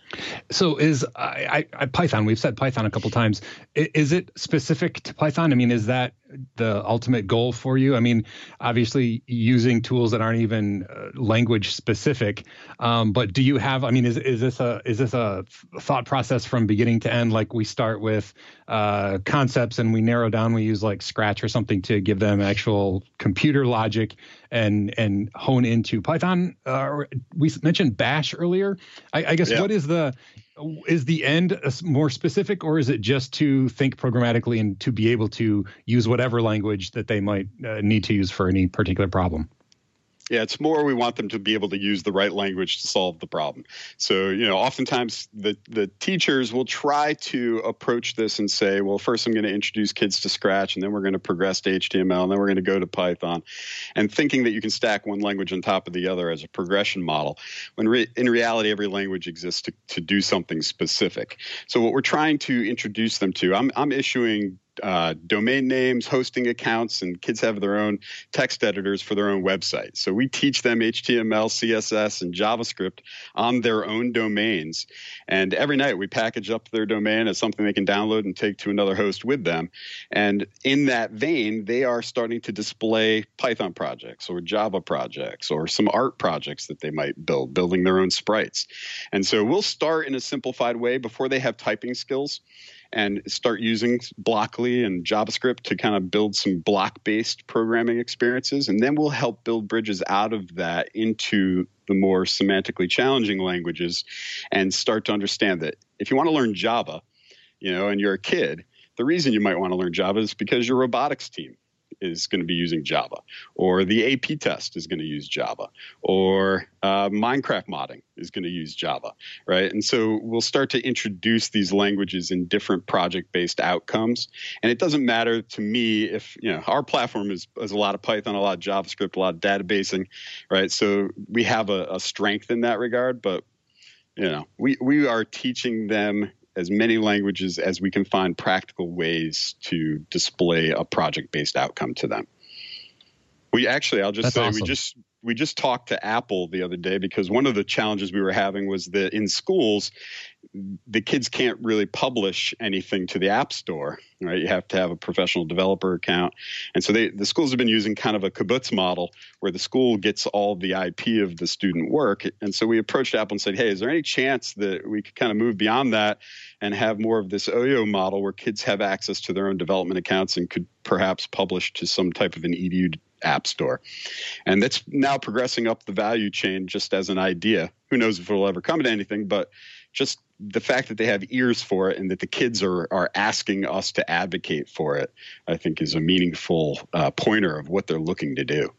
[SPEAKER 4] So is I, I, Python, we've said Python a couple times. Is it specific to Python? I mean, is that the ultimate goal for you? I mean, obviously using tools that aren't even uh, language specific, um, but do you have, I mean, is is this a is this a thought process from beginning to end? Like we start with uh, concepts and we narrow down, we use like Scratch or something to give them actual computer logic and and hone into Python. Uh, we mentioned Bash earlier. I, I guess yeah. What is the is the end more specific, or is it just to think programmatically and to be able to use whatever language that they might uh, need to use for any particular problem?
[SPEAKER 3] Yeah, it's more we want them to be able to use the right language to solve the problem. So, you know, oftentimes the, the teachers will try to approach this and say, well, first I'm going to introduce kids to Scratch, and then we're going to progress to H T M L, and then we're going to go to Python, and thinking that you can stack one language on top of the other as a progression model, when re- in reality, every language exists to, to do something specific. So what we're trying to introduce them to, I'm, I'm issuing Uh, domain names, hosting accounts, and kids have their own text editors for their own website. So we teach them H T M L, C S S, and JavaScript on their own domains. And every night we package up their domain as something they can download and take to another host with them. And in that vein, they are starting to display Python projects or Java projects or some art projects that they might build, building their own sprites. And so we'll start in a simplified way before they have typing skills, and start using Blockly and JavaScript to kind of build some block-based programming experiences. And then we'll help build bridges out of that into the more semantically challenging languages and start to understand that if you want to learn Java, you know, and you're a kid, the reason you might want to learn Java is because your robotics team is going to be using Java, or the A P test is going to use Java, or uh, Minecraft modding is going to use Java, right? And so we'll start to introduce these languages in different project-based outcomes. And it doesn't matter to me if, you know, our platform is, is a lot of Python, a lot of JavaScript, a lot of databasing, right? So we have a, a strength in that regard, but, you know, we, we are teaching them as many languages as we can find practical ways to display a project-based outcome to them. We actually, I'll just
[SPEAKER 4] That's
[SPEAKER 3] say,
[SPEAKER 4] awesome.
[SPEAKER 3] we just we just talked to Apple the other day because one of the challenges we were having was that in schools, the kids can't really publish anything to the App Store, right? You have to have a professional developer account. And so they, the schools have been using kind of a kibbutz model where the school gets all the I P of the student work. And so we approached Apple and said, hey, is there any chance that we could kind of move beyond that and have more of this O Y O model where kids have access to their own development accounts and could perhaps publish to some type of an E D U app store? And that's now progressing up the value chain just as an idea. Who knows if it'll ever come to anything, but just the fact that they have ears for it and that the kids are are asking us to advocate for it, I think is a meaningful uh, pointer of what they're looking to do.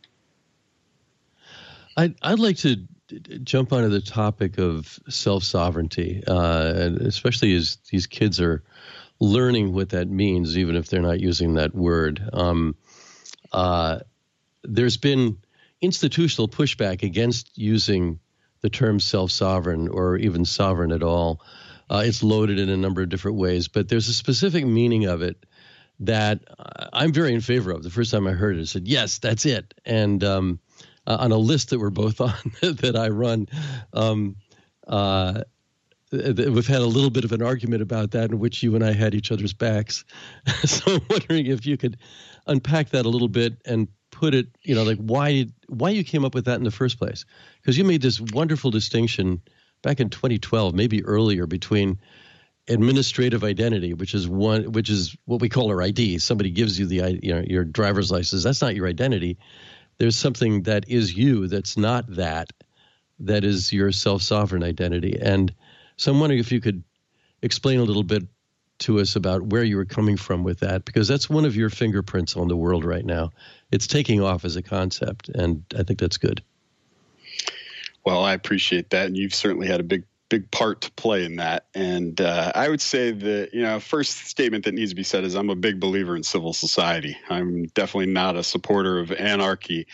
[SPEAKER 1] I'd, I'd like to jump onto the topic of self-sovereignty, uh, and especially as these kids are learning what that means, even if they're not using that word. Um, uh, there's been institutional pushback against using the term self-sovereign or even sovereign at all. Uh, it's loaded in a number of different ways, but there's a specific meaning of it that I'm very in favor of. The first time I heard it, I said, yes, that's it. And um, uh, on a list that we're both on that I run, um, uh, we've had a little bit of an argument about that in which you and I had each other's backs. So I'm wondering if you could unpack that a little bit and put it, you know, like why why you came up with that in the first place. Because you made this wonderful distinction back in twenty twelve, maybe earlier, between administrative identity, which is one, which is what we call our I D. Somebody gives you the, you know, your driver's license. That's not your identity. There's something that is you that's not that, that is your self-sovereign identity. And so I'm wondering if you could explain a little bit to us about where you were coming from with that, because that's one of your fingerprints on the world right now. It's taking off as a concept, and I think that's good.
[SPEAKER 3] Well, I appreciate that, and you've certainly had a big, big part to play in that. And uh, I would say that, you know, first statement that needs to be said is I'm a big believer in civil society. I'm definitely not a supporter of anarchy.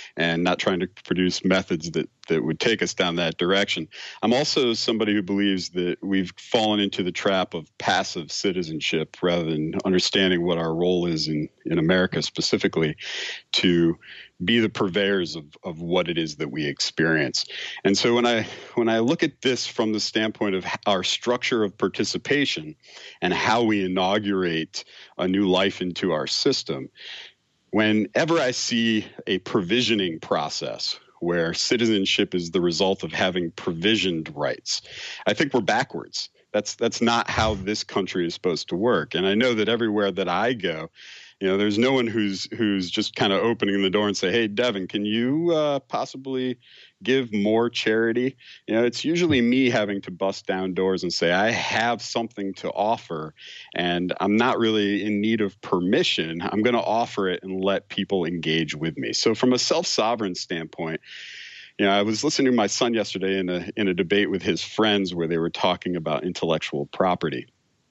[SPEAKER 3] and not trying to produce methods that, that would take us down that direction. I'm also somebody who believes that we've fallen into the trap of passive citizenship rather than understanding what our role is in, in America specifically to be the purveyors of, of what it is that we experience. And so when I when I look at this from the standpoint of our structure of participation and how we inaugurate a new life into our system, whenever I see a provisioning process where citizenship is the result of having provisioned rights, I think we're backwards. That's that's not how this country is supposed to work. And I know that everywhere that I go, you know, there's no one who's who's just kind of opening the door and say, hey, Devin, can you uh, possibly give more charity? You know, it's usually me having to bust down doors and say, I have something to offer and I'm not really in need of permission. I'm going to offer it and let people engage with me. So from a self-sovereign standpoint, you know, I was listening to my son yesterday in a in a debate with his friends where they were talking about intellectual property.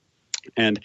[SPEAKER 3] And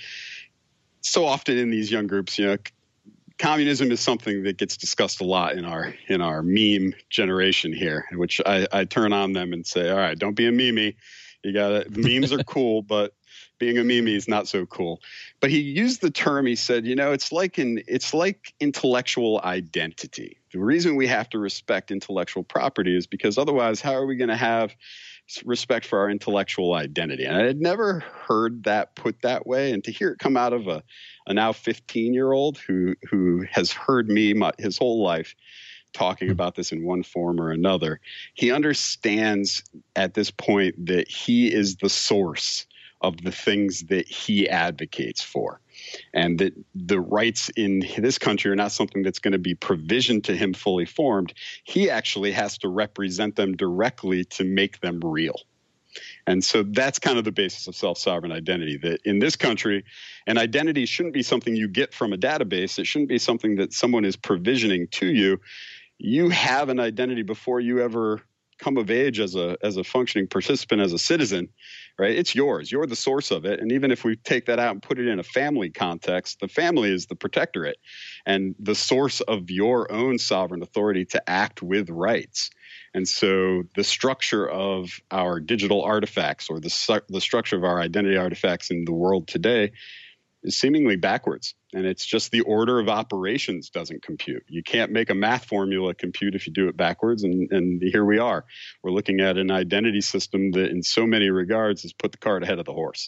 [SPEAKER 3] so often in these young groups, you know, communism is something that gets discussed a lot in our in our meme generation here, in which I, I turn on them and say, all right, don't be a meme. You got to, memes are cool, but being a meme is not so cool. But he used the term, he said, you know, it's like an it's like intellectual identity. The reason we have to respect intellectual property is because otherwise, how are we going to have respect for our intellectual identity? And I had never heard that put that way. And to hear it come out of a, a now fifteen-year-old who who has heard me my, his whole life talking about this in one form or another, he understands at this point that he is the source of the things that he advocates for. And that the rights in this country are not something that's going to be provisioned to him fully formed. He actually has to represent them directly to make them real. And so that's kind of the basis of self-sovereign identity, that in this country, an identity shouldn't be something you get from a database. It shouldn't be something that someone is provisioning to you. You have an identity before you ever come of age as a as a functioning participant, as a citizen, right? It's yours. You're the source of it. And even if we take that out and put it in a family context, the family is the protectorate and the source of your own sovereign authority to act with rights. And so the structure of our digital artifacts or the, the structure of our identity artifacts in the world today is seemingly backwards. And it's just the order of operations doesn't compute. You can't make a math formula compute if you do it backwards. And, and here we are. We're looking at an identity system that in so many regards has put the cart ahead of the horse.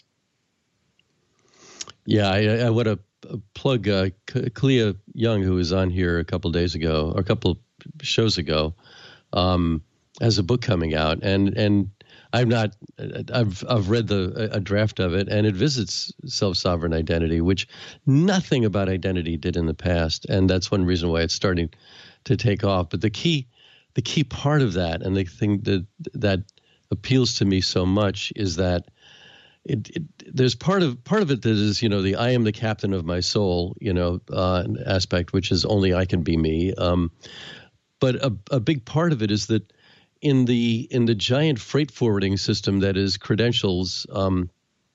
[SPEAKER 3] Yeah, I, I want to plug uh, Clea Young, who was on here a couple of days ago, or a couple of shows ago, um, has a book coming out. And, and I'm not, I've, I've read the, a draft of it, and it visits self-sovereign identity, which nothing about identity did in the past. And that's one reason why it's starting to take off. But the key, the key part of that, and the thing that, that appeals to me so much is that it, it there's part of, part of it that is, you know, the, I am the captain of my soul, you know, uh, aspect, which is only I can be me. Um, but a, a big part of it is that, in the in the giant freight forwarding system that is credentials, um,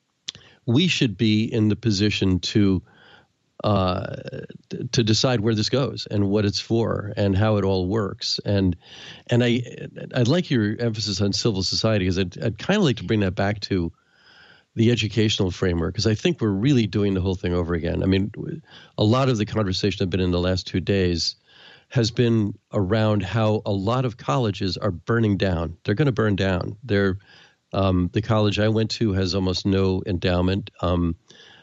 [SPEAKER 3] we should be in the position to uh, to decide where this goes and what it's for and how it all works. And and I I'd like your emphasis on civil society, because I'd, I'd kind of like to bring that back to the educational framework, because I think we're really doing the whole thing over again. I mean, a lot of the conversation I've been in the last two days has been around how a lot of colleges are burning down. They're going to burn down. They're, um, the college I went to has almost no endowment. Um,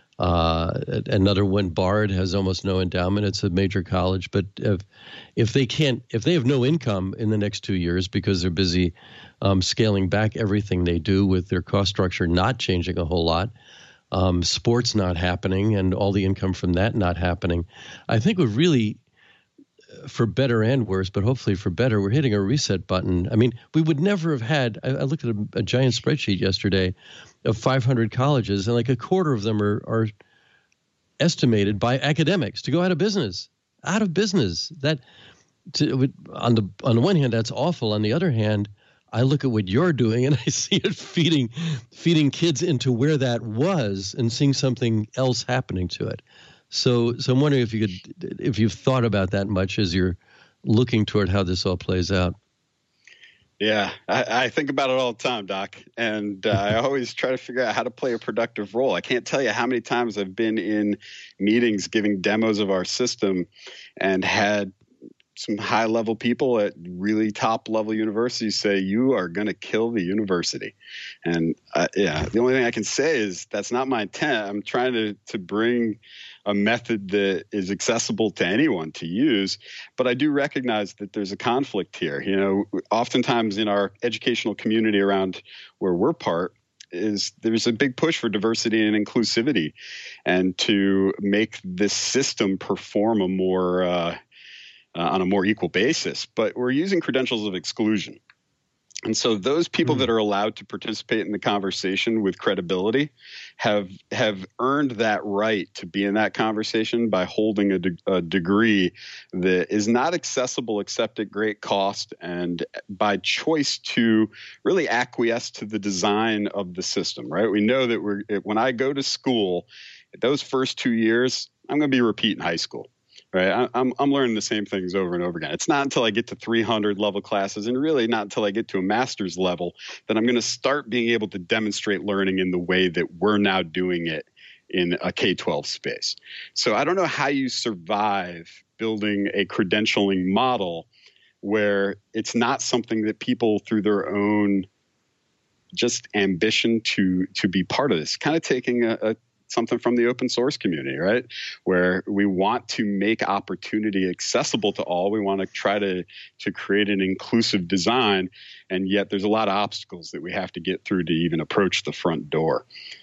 [SPEAKER 3] uh, another one, Bard, has almost no endowment. It's a major college. But if, if they can't, if they have no income in the next two years because they're busy um, scaling back everything they do with their cost structure not changing a whole lot, um, sports not happening, and all the income from that not happening, I think we've really, for better and worse, but hopefully for better, we're hitting a reset button. I mean, we would never have had, I, I looked at a, a giant spreadsheet yesterday of five hundred colleges, and like a quarter of them are, are estimated by academics to go out of business, out of business. That, to, on the on the one hand, that's awful. On the other hand, I look at what you're doing and I see it feeding, feeding kids into where that was and seeing something else happening to it. So, so I'm wondering if you could, if you've thought about that much as you're
[SPEAKER 1] looking toward how this all plays out?
[SPEAKER 3] Yeah, I, I think about it all the time, Doc. And uh, I always try to figure out how to play a productive role. I can't tell you how many times I've been in meetings giving demos of our system and had some high level people at really top level universities say, you are going to kill the university. And uh, yeah, the only thing I can say is that's not my intent. I'm trying to, to bring a method that is accessible to anyone to use. But I do recognize that there's a conflict here. You know, oftentimes in our educational community around where we're part, is there's a big push for diversity and inclusivity and to make this system perform a more uh, uh, on a more equal basis. But we're using credentials of exclusion. And so those people mm. that are allowed to participate in the conversation with credibility have have earned that right to be in that conversation by holding a, de- a degree that is not accessible except at great cost and by choice to really acquiesce to the design of the system, right? We know that we're when I go to school, those first two years, I'm going to be repeating high school. Right, I'm I'm learning the same things over and over again. It's not until I get to three hundred level classes, and really not until I get to a master's level, that I'm going to start being able to demonstrate learning in the way that we're now doing it in a K twelve space. So I don't know how you survive building a credentialing model where it's not something that people, through their own just ambition to to be part of this, kind of taking a, a something from the open source community, right? Where we want to make opportunity accessible to all. We want to try to, to create an inclusive design. And yet there's a lot of obstacles that we have to get through to even approach the front door.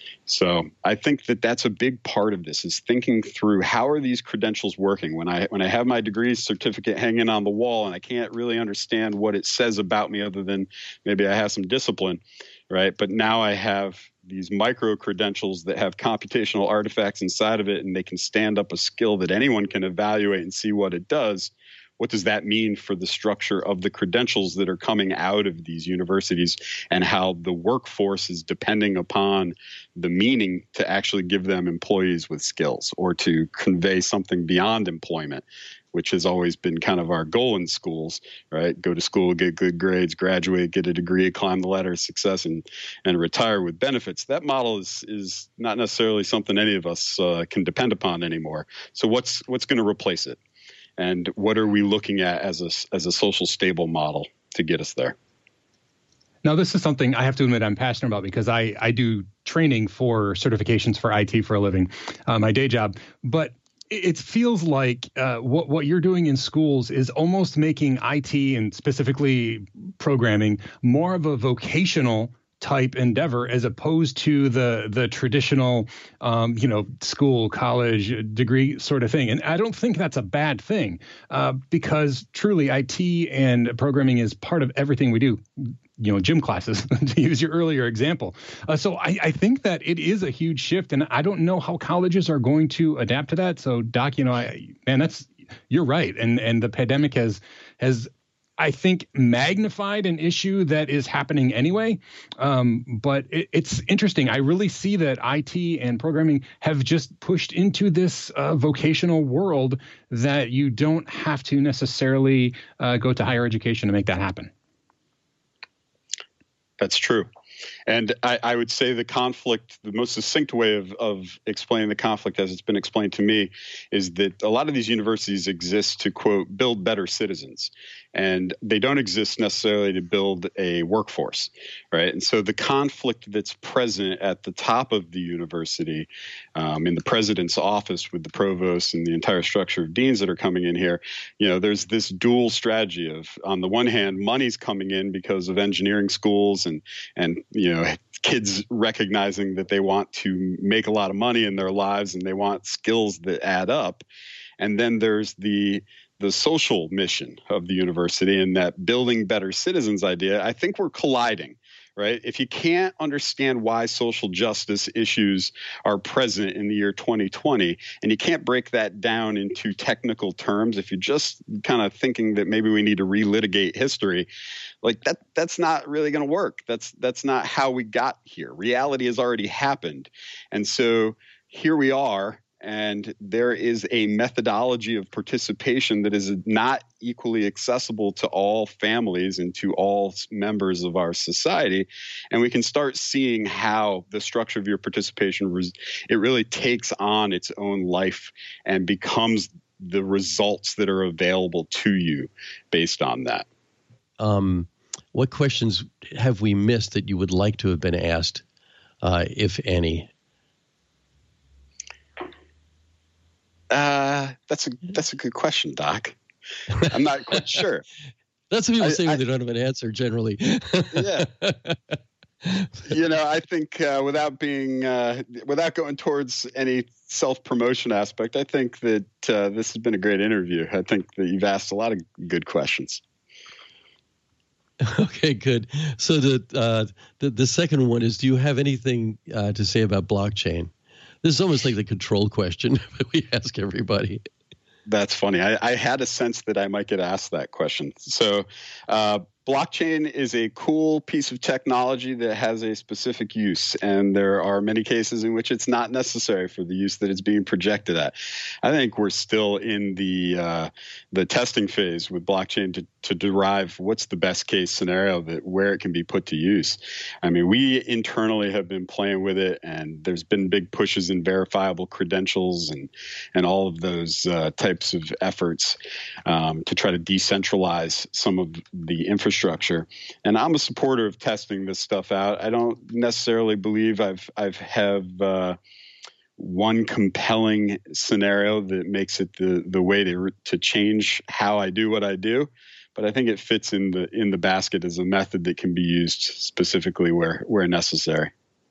[SPEAKER 3] So I think that that's a big part of this, is thinking through how are these credentials working? When I when I have my degree certificate hanging on the wall and I can't really understand what it says about me other than maybe I have some discipline, right? But now I have these micro credentials that have computational artifacts inside of it, and they can stand up a skill that anyone can evaluate and see what it does. What does that mean for the structure of the credentials that are coming out of these universities and how the workforce is depending upon the meaning to actually give them employees with skills or to convey something beyond employment, which has always been kind of our goal in schools, right? Go to school, get good grades, graduate, get a degree, climb the ladder of success, and and retire with benefits. That model is is not necessarily something any of us uh, can depend upon anymore. So what's what's going to replace it? And what are we looking at as a, as a social stable model to get us there?
[SPEAKER 4] Now, this is something I have to admit I'm passionate about because I, I do training for certifications for I T for a living, uh, my day job. But it feels like uh, what, what you're doing in schools is almost making I T and specifically programming more of a vocational type endeavor as opposed to the the traditional, um, you know, school, college degree sort of thing. And I don't think that's a bad thing uh, because truly I T and programming is part of everything we do. You know, gym classes, to use your earlier example. Uh, so I, I think that it is a huge shift, and I don't know how colleges are going to adapt to that. So, Doc, you know, I, man, that's you're right, and and the pandemic has has. I think, magnified an issue that is happening anyway. Um, but it, it's interesting. I really see that I T and programming have just pushed into this uh, vocational world that you don't have to necessarily uh, go to higher education to make that happen.
[SPEAKER 3] That's true. And I, I would say the conflict, the most succinct way of, of explaining the conflict as it's been explained to me is that a lot of these universities exist to, quote, build better citizens. And they don't exist necessarily to build a workforce, right? And so the conflict that's present at the top of the university, um, in the president's office with the provost and the entire structure of deans that are coming in here, you know, there's this dual strategy of, on the one hand, money's coming in because of engineering schools and, and you know, kids recognizing that they want to make a lot of money in their lives and they want skills that add up. And then there's the the social mission of the university and that building better citizens idea. I think we're colliding, right? If you can't understand why social justice issues are present in the year twenty twenty, and you can't break that down into technical terms, if you're just kind of thinking that maybe we need to relitigate history, like that, that's not really going to work. That's, that's not how we got here. Reality has already happened. And so here we are. and there is a methodology of participation that is not equally accessible to all families and to all members of our society. And we can start seeing how the structure of your participation, it really takes on its own life and becomes the results that are available to you based on that.
[SPEAKER 1] Um, what questions have we missed that you would like to have been asked, uh, if any?
[SPEAKER 3] Uh, that's a that's a good question, Doc. I'm not quite sure.
[SPEAKER 1] That's what people
[SPEAKER 3] I,
[SPEAKER 1] say when
[SPEAKER 3] I,
[SPEAKER 1] they don't have an answer, generally.
[SPEAKER 3] Yeah. You know, I think uh, without being uh, without going towards any self-promotion aspect, I think that uh, this has been a great interview. I think that you've asked a lot of good questions.
[SPEAKER 1] Okay, good. So the uh, the the second one is: do you have anything uh, to say about blockchain? This is almost like the control question that we ask everybody.
[SPEAKER 3] That's funny. I, I had a sense that I might get asked that question. So, uh, blockchain is a cool piece of technology that has a specific use, and there are many cases in which it's not necessary for the use that it's being projected at. I think we're still in the uh, the testing phase with blockchain to, to derive what's the best case scenario that where it can be put to use. I mean, we internally have been playing with it, and there's been big pushes in verifiable credentials and and all of those uh, types of efforts um, to try to decentralize some of the infrastructure. Structure. And I'm a supporter of testing this stuff out. I don't necessarily believe I've I've have uh, one compelling scenario that makes it the the way to to change how I do what I do, but I think it fits in the in the basket as a method that can be used specifically where where necessary.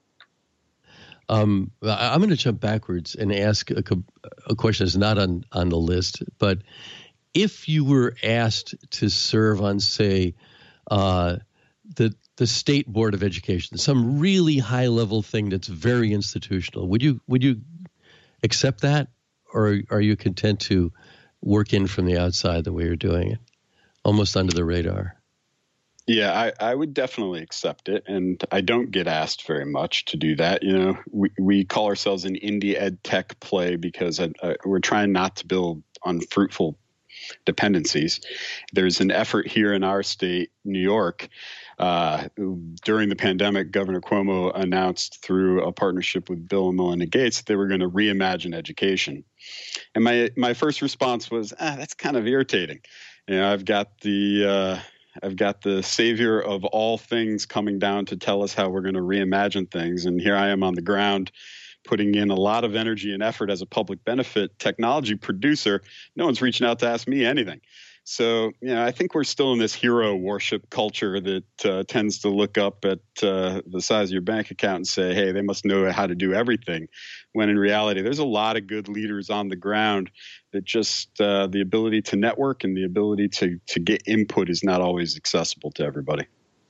[SPEAKER 1] Um, I'm going to jump backwards and ask a, a question that's not on on the list, but if you were asked to serve on, say, Uh, the the state board of education, some really high level thing that's very institutional, would you would you accept that, or are you content to work in from the outside the way you're doing it, almost under the radar?
[SPEAKER 3] Yeah, I, I would definitely accept it, and I don't get asked very much to do that. You know, we we call ourselves an indie ed tech play because I, I, we're trying not to build unfruitful dependencies. There's an effort here in our state, New York. Uh, during the pandemic, Governor Cuomo announced through a partnership with Bill and Melinda Gates that they were going to reimagine education. And my my first response was, ah, that's kind of irritating. You know, I've got the uh, I've got the savior of all things coming down to tell us how we're going to reimagine things, and here I am on the ground, putting in a lot of energy and effort as a public benefit technology producer. No one's reaching out to ask me anything. So, you know, I think we're still in this hero worship culture that uh, tends to look up at uh, the size of your bank account and say, hey, they must know how to do everything. When in reality, there's a lot of good leaders on the ground that just uh, the ability to network and the ability to, to get input is not always accessible to everybody.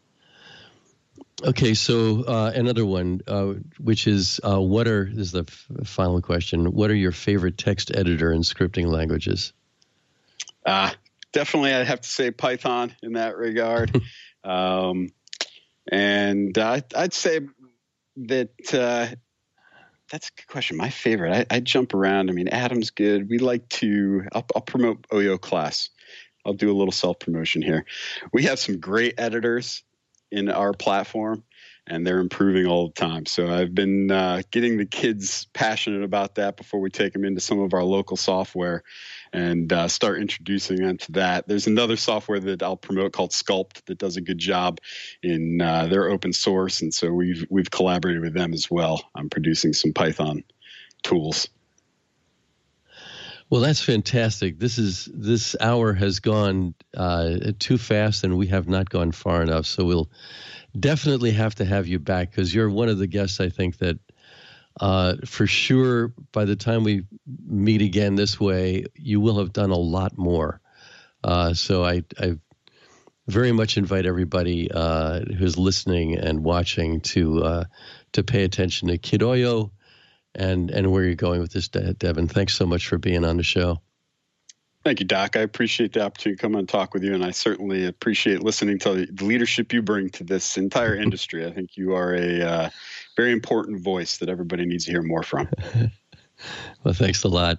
[SPEAKER 1] Okay, so uh, another one, uh, which is uh, what are, this is the f- final question, what are your favorite text editor and scripting languages?
[SPEAKER 3] Uh, definitely, I'd have to say Python in that regard. um, and uh, I'd say that uh, that's a good question. My favorite, I, I jump around. I mean, Adam's good. We like to, I'll, I'll promote O Y O class. I'll do a little self-promotion here. We have some great editors in our platform, and they're improving all the time. So I've been uh, getting the kids passionate about that before we take them into some of our local software and uh, start introducing them to that. There's another software that I'll promote called Sculpt that does a good job in uh, their open source, and so we've we've collaborated with them as well on producing some Python tools.
[SPEAKER 1] Well, that's fantastic. This is this hour has gone uh, too fast, and we have not gone far enough. So we'll definitely have to have you back, because you're one of the guests I think that uh, for sure by the time we meet again this way, you will have done a lot more. Uh, so I, I very much invite everybody uh, who's listening and watching to uh, to pay attention to Kidoyo and and where you're going with this, Devin. Thanks so much for being on the show.
[SPEAKER 3] Thank you, Doc. I appreciate the opportunity to come and talk with you, and I certainly appreciate listening to the leadership you bring to this entire industry. I think you are a uh, very important voice that everybody needs to hear more from.
[SPEAKER 1] Well, thanks a lot.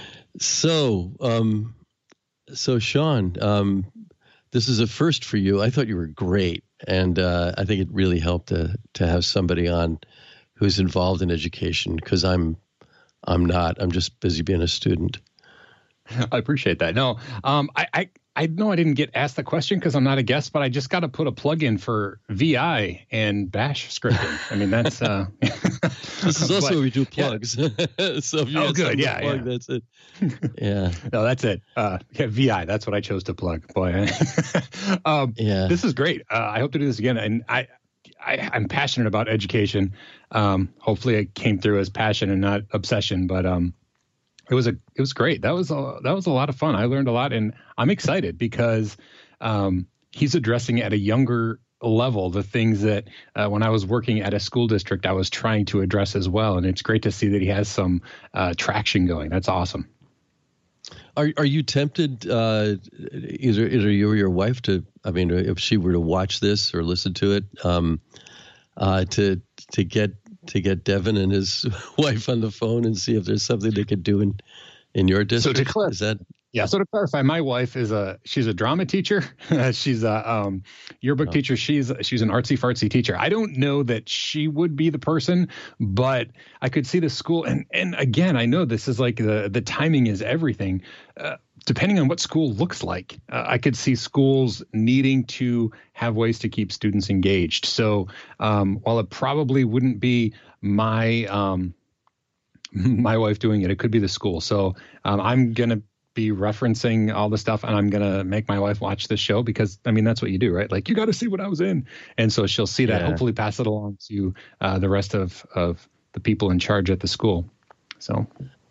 [SPEAKER 1] So, um, so Sean, um, this is a first for you. I thought you were great, and uh, I think it really helped to to have somebody on who's involved in education, because I'm I'm not. I'm just busy being a student.
[SPEAKER 4] I appreciate that. No, um, I, I I know I didn't get asked the question because I'm not a guest, but I just got to put a plug in for V I and Bash scripting. I mean, that's uh,
[SPEAKER 1] this is also
[SPEAKER 4] but,
[SPEAKER 1] where we do plugs. Yeah. So if you
[SPEAKER 4] oh, good, yeah,
[SPEAKER 1] plug,
[SPEAKER 4] yeah,
[SPEAKER 1] that's it. Yeah,
[SPEAKER 4] no, that's it. Uh, yeah, V I. That's what I chose to plug. Boy, um, yeah, this is great. Uh, I hope to do this again, and I. I, I'm passionate about education. Um, hopefully, it came through as passion and not obsession. But um, it was a it was great. That was a that was a lot of fun. I learned a lot, and I'm excited because um, he's addressing at a younger level the things that uh, when I was working at a school district, I was trying to address as well. And it's great to see that he has some uh, traction going. That's awesome.
[SPEAKER 1] Are are you tempted, uh, either either you or your wife, to, I mean, if she were to watch this or listen to it, um, uh, to to get to get Devin and his wife on the phone and see if there's something they could do in in your district?
[SPEAKER 4] So to clar-
[SPEAKER 1] Is that
[SPEAKER 4] yeah? So to clarify, my wife is a she's a drama teacher. She's a um, yearbook oh. teacher. She's she's an artsy fartsy teacher. I don't know that she would be the person, but I could see the school. And and again, I know this is like the the timing is everything. Uh, depending on what school looks like, uh, I could see schools needing to have ways to keep students engaged. So um, while it probably wouldn't be my um, my wife doing it, it could be the school. So um, I'm gonna be referencing all the stuff, and I'm gonna make my wife watch this show because I mean that's what you do, right? Like, you got to see what I was in, and so she'll see that. Yeah. Hopefully, pass it along to uh, the rest of of the people in charge at the school. So.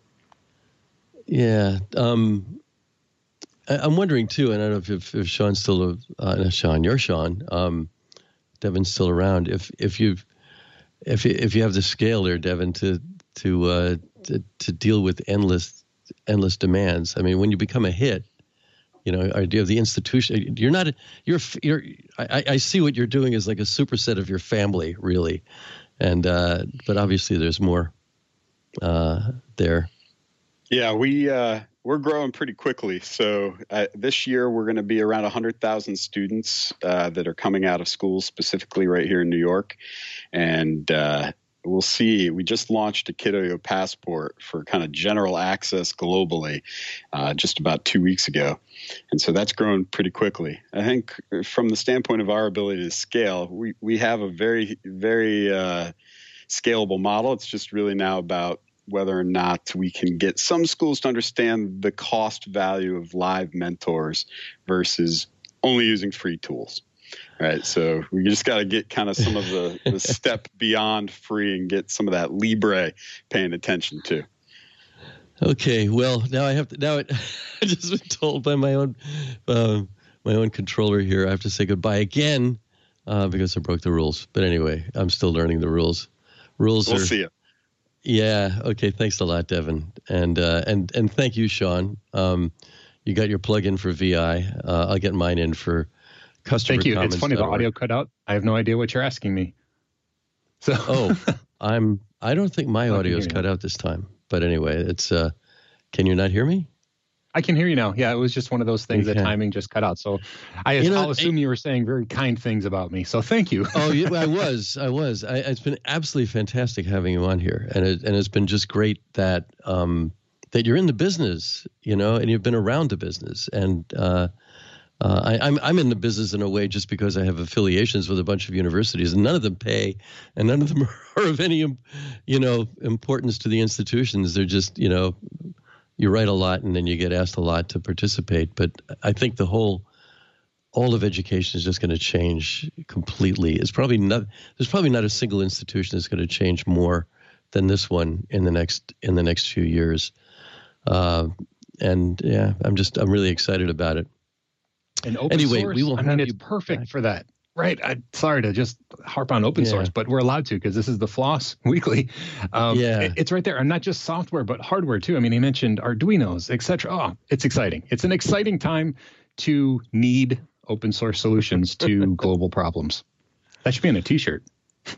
[SPEAKER 1] Yeah, um, I, I'm wondering too, and I don't know if, if, if Sean's still, uh, no, Sean, you're Sean, um, Devin's still around. If if you if you, if you have the scale there, Devin, to to uh, to, to deal with endless endless demands. I mean, when you become a hit, you know, or do you have the institution? You're not. You're you're. I, I see what you're doing is like a superset of your family, really, and uh, but obviously there's more uh, there.
[SPEAKER 3] Yeah, we, uh, we're growing pretty quickly. So uh, this year we're going to be around one hundred thousand students uh, that are coming out of schools, specifically right here in New York. And uh, we'll see. We just launched a Kidoyo Passport for kind of general access globally uh, just about two weeks ago. And so that's grown pretty quickly. I think from the standpoint of our ability to scale, we, we have a very, very uh, scalable model. It's just really now about whether or not we can get some schools to understand the cost value of live mentors versus only using free tools. Right. So we just got to get kind of some of the, the step beyond free and get some of that Libre paying attention to.
[SPEAKER 1] Okay. Well, now I have to, now it, I just been told by my own, uh, my own controller here, I have to say goodbye again uh, because I broke the rules. But anyway, I'm still learning the rules. Rules
[SPEAKER 3] we'll
[SPEAKER 1] are.
[SPEAKER 3] see you.
[SPEAKER 1] Yeah. Okay. Thanks a lot, Devin. And, uh, and, and thank you, Sean. Um, you got your plug in for V I. Uh, I'll get mine in for customer
[SPEAKER 4] Thank you.
[SPEAKER 1] comments.
[SPEAKER 4] It's funny. The audio cut out. I have no idea what you're asking me. So,
[SPEAKER 1] oh, I'm, I don't think my audio is cut out this time, but anyway, it's, uh, can you not hear me?
[SPEAKER 4] I can hear you now. Yeah. It was just one of those things that timing just cut out. So I, you know, I'll assume I, you were saying very kind things about me. So thank you.
[SPEAKER 1] Oh, yeah, I was, I was, I, it's been absolutely fantastic having you on here. And it, and it's been just great that, um, that you're in the business, you know, and you've been around the business. And, uh, uh, I, I'm, I'm in the business in a way just because I have affiliations with a bunch of universities and none of them pay and none of them are of any, you know, importance to the institutions. They're just, you know, you write a lot and then you get asked a lot to participate. But I think the whole, all of education is just going to change completely. It's probably not, there's probably not a single institution that's going to change more than this one in the next, in the next few years. Uh, and yeah, I'm just, I'm really excited about it.
[SPEAKER 4] And open
[SPEAKER 1] anyway,
[SPEAKER 4] source,
[SPEAKER 1] we will
[SPEAKER 4] I mean, it's perfect back. for that. Right. I'm sorry to just harp on open yeah. source, but we're allowed to because this is the Floss Weekly. Um, yeah. It, it's right there. And not just software, but hardware too. I mean, he mentioned Arduinos, et cetera. Oh, it's exciting. It's an exciting time to need open source solutions to global problems. That should be on a T-shirt.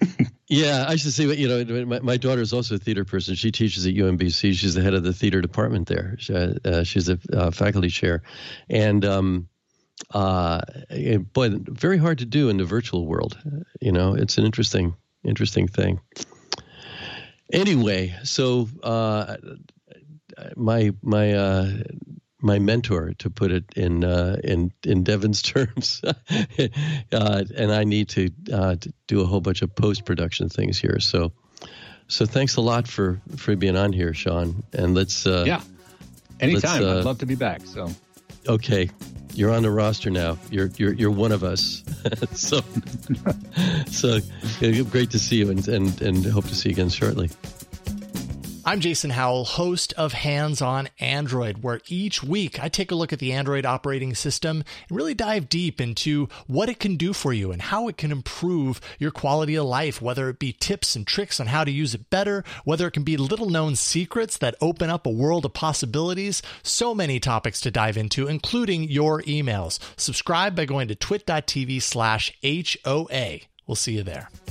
[SPEAKER 1] Yeah, I should say, you know, my, my daughter is also a theater person. She teaches at U M B C. She's the head of the theater department there. She, uh, she's a uh, faculty chair. And, um, uh, boy, very hard to do in the virtual world. You know, it's an interesting, interesting thing. Anyway, so uh, my, my, uh, my mentor, to put it in uh, in in Devin's terms, uh, and I need to, uh, to do a whole bunch of post production things here. So, so thanks a lot for, for being on here, Sean. And let's uh,
[SPEAKER 4] yeah, anytime.
[SPEAKER 1] Uh,
[SPEAKER 4] I'd love to be back. So,
[SPEAKER 1] okay, you're on the roster now. You're you're you're one of us. so, so great to see you, and, and and hope to see you again shortly.
[SPEAKER 5] I'm Jason Howell, host of Hands on Android, where each week I take a look at the Android operating system and really dive deep into what it can do for you and how it can improve your quality of life, whether it be tips and tricks on how to use it better, whether it can be little known secrets that open up a world of possibilities. So many topics to dive into, including your emails. Subscribe by going to twit.tv slash HOA. We'll see you there.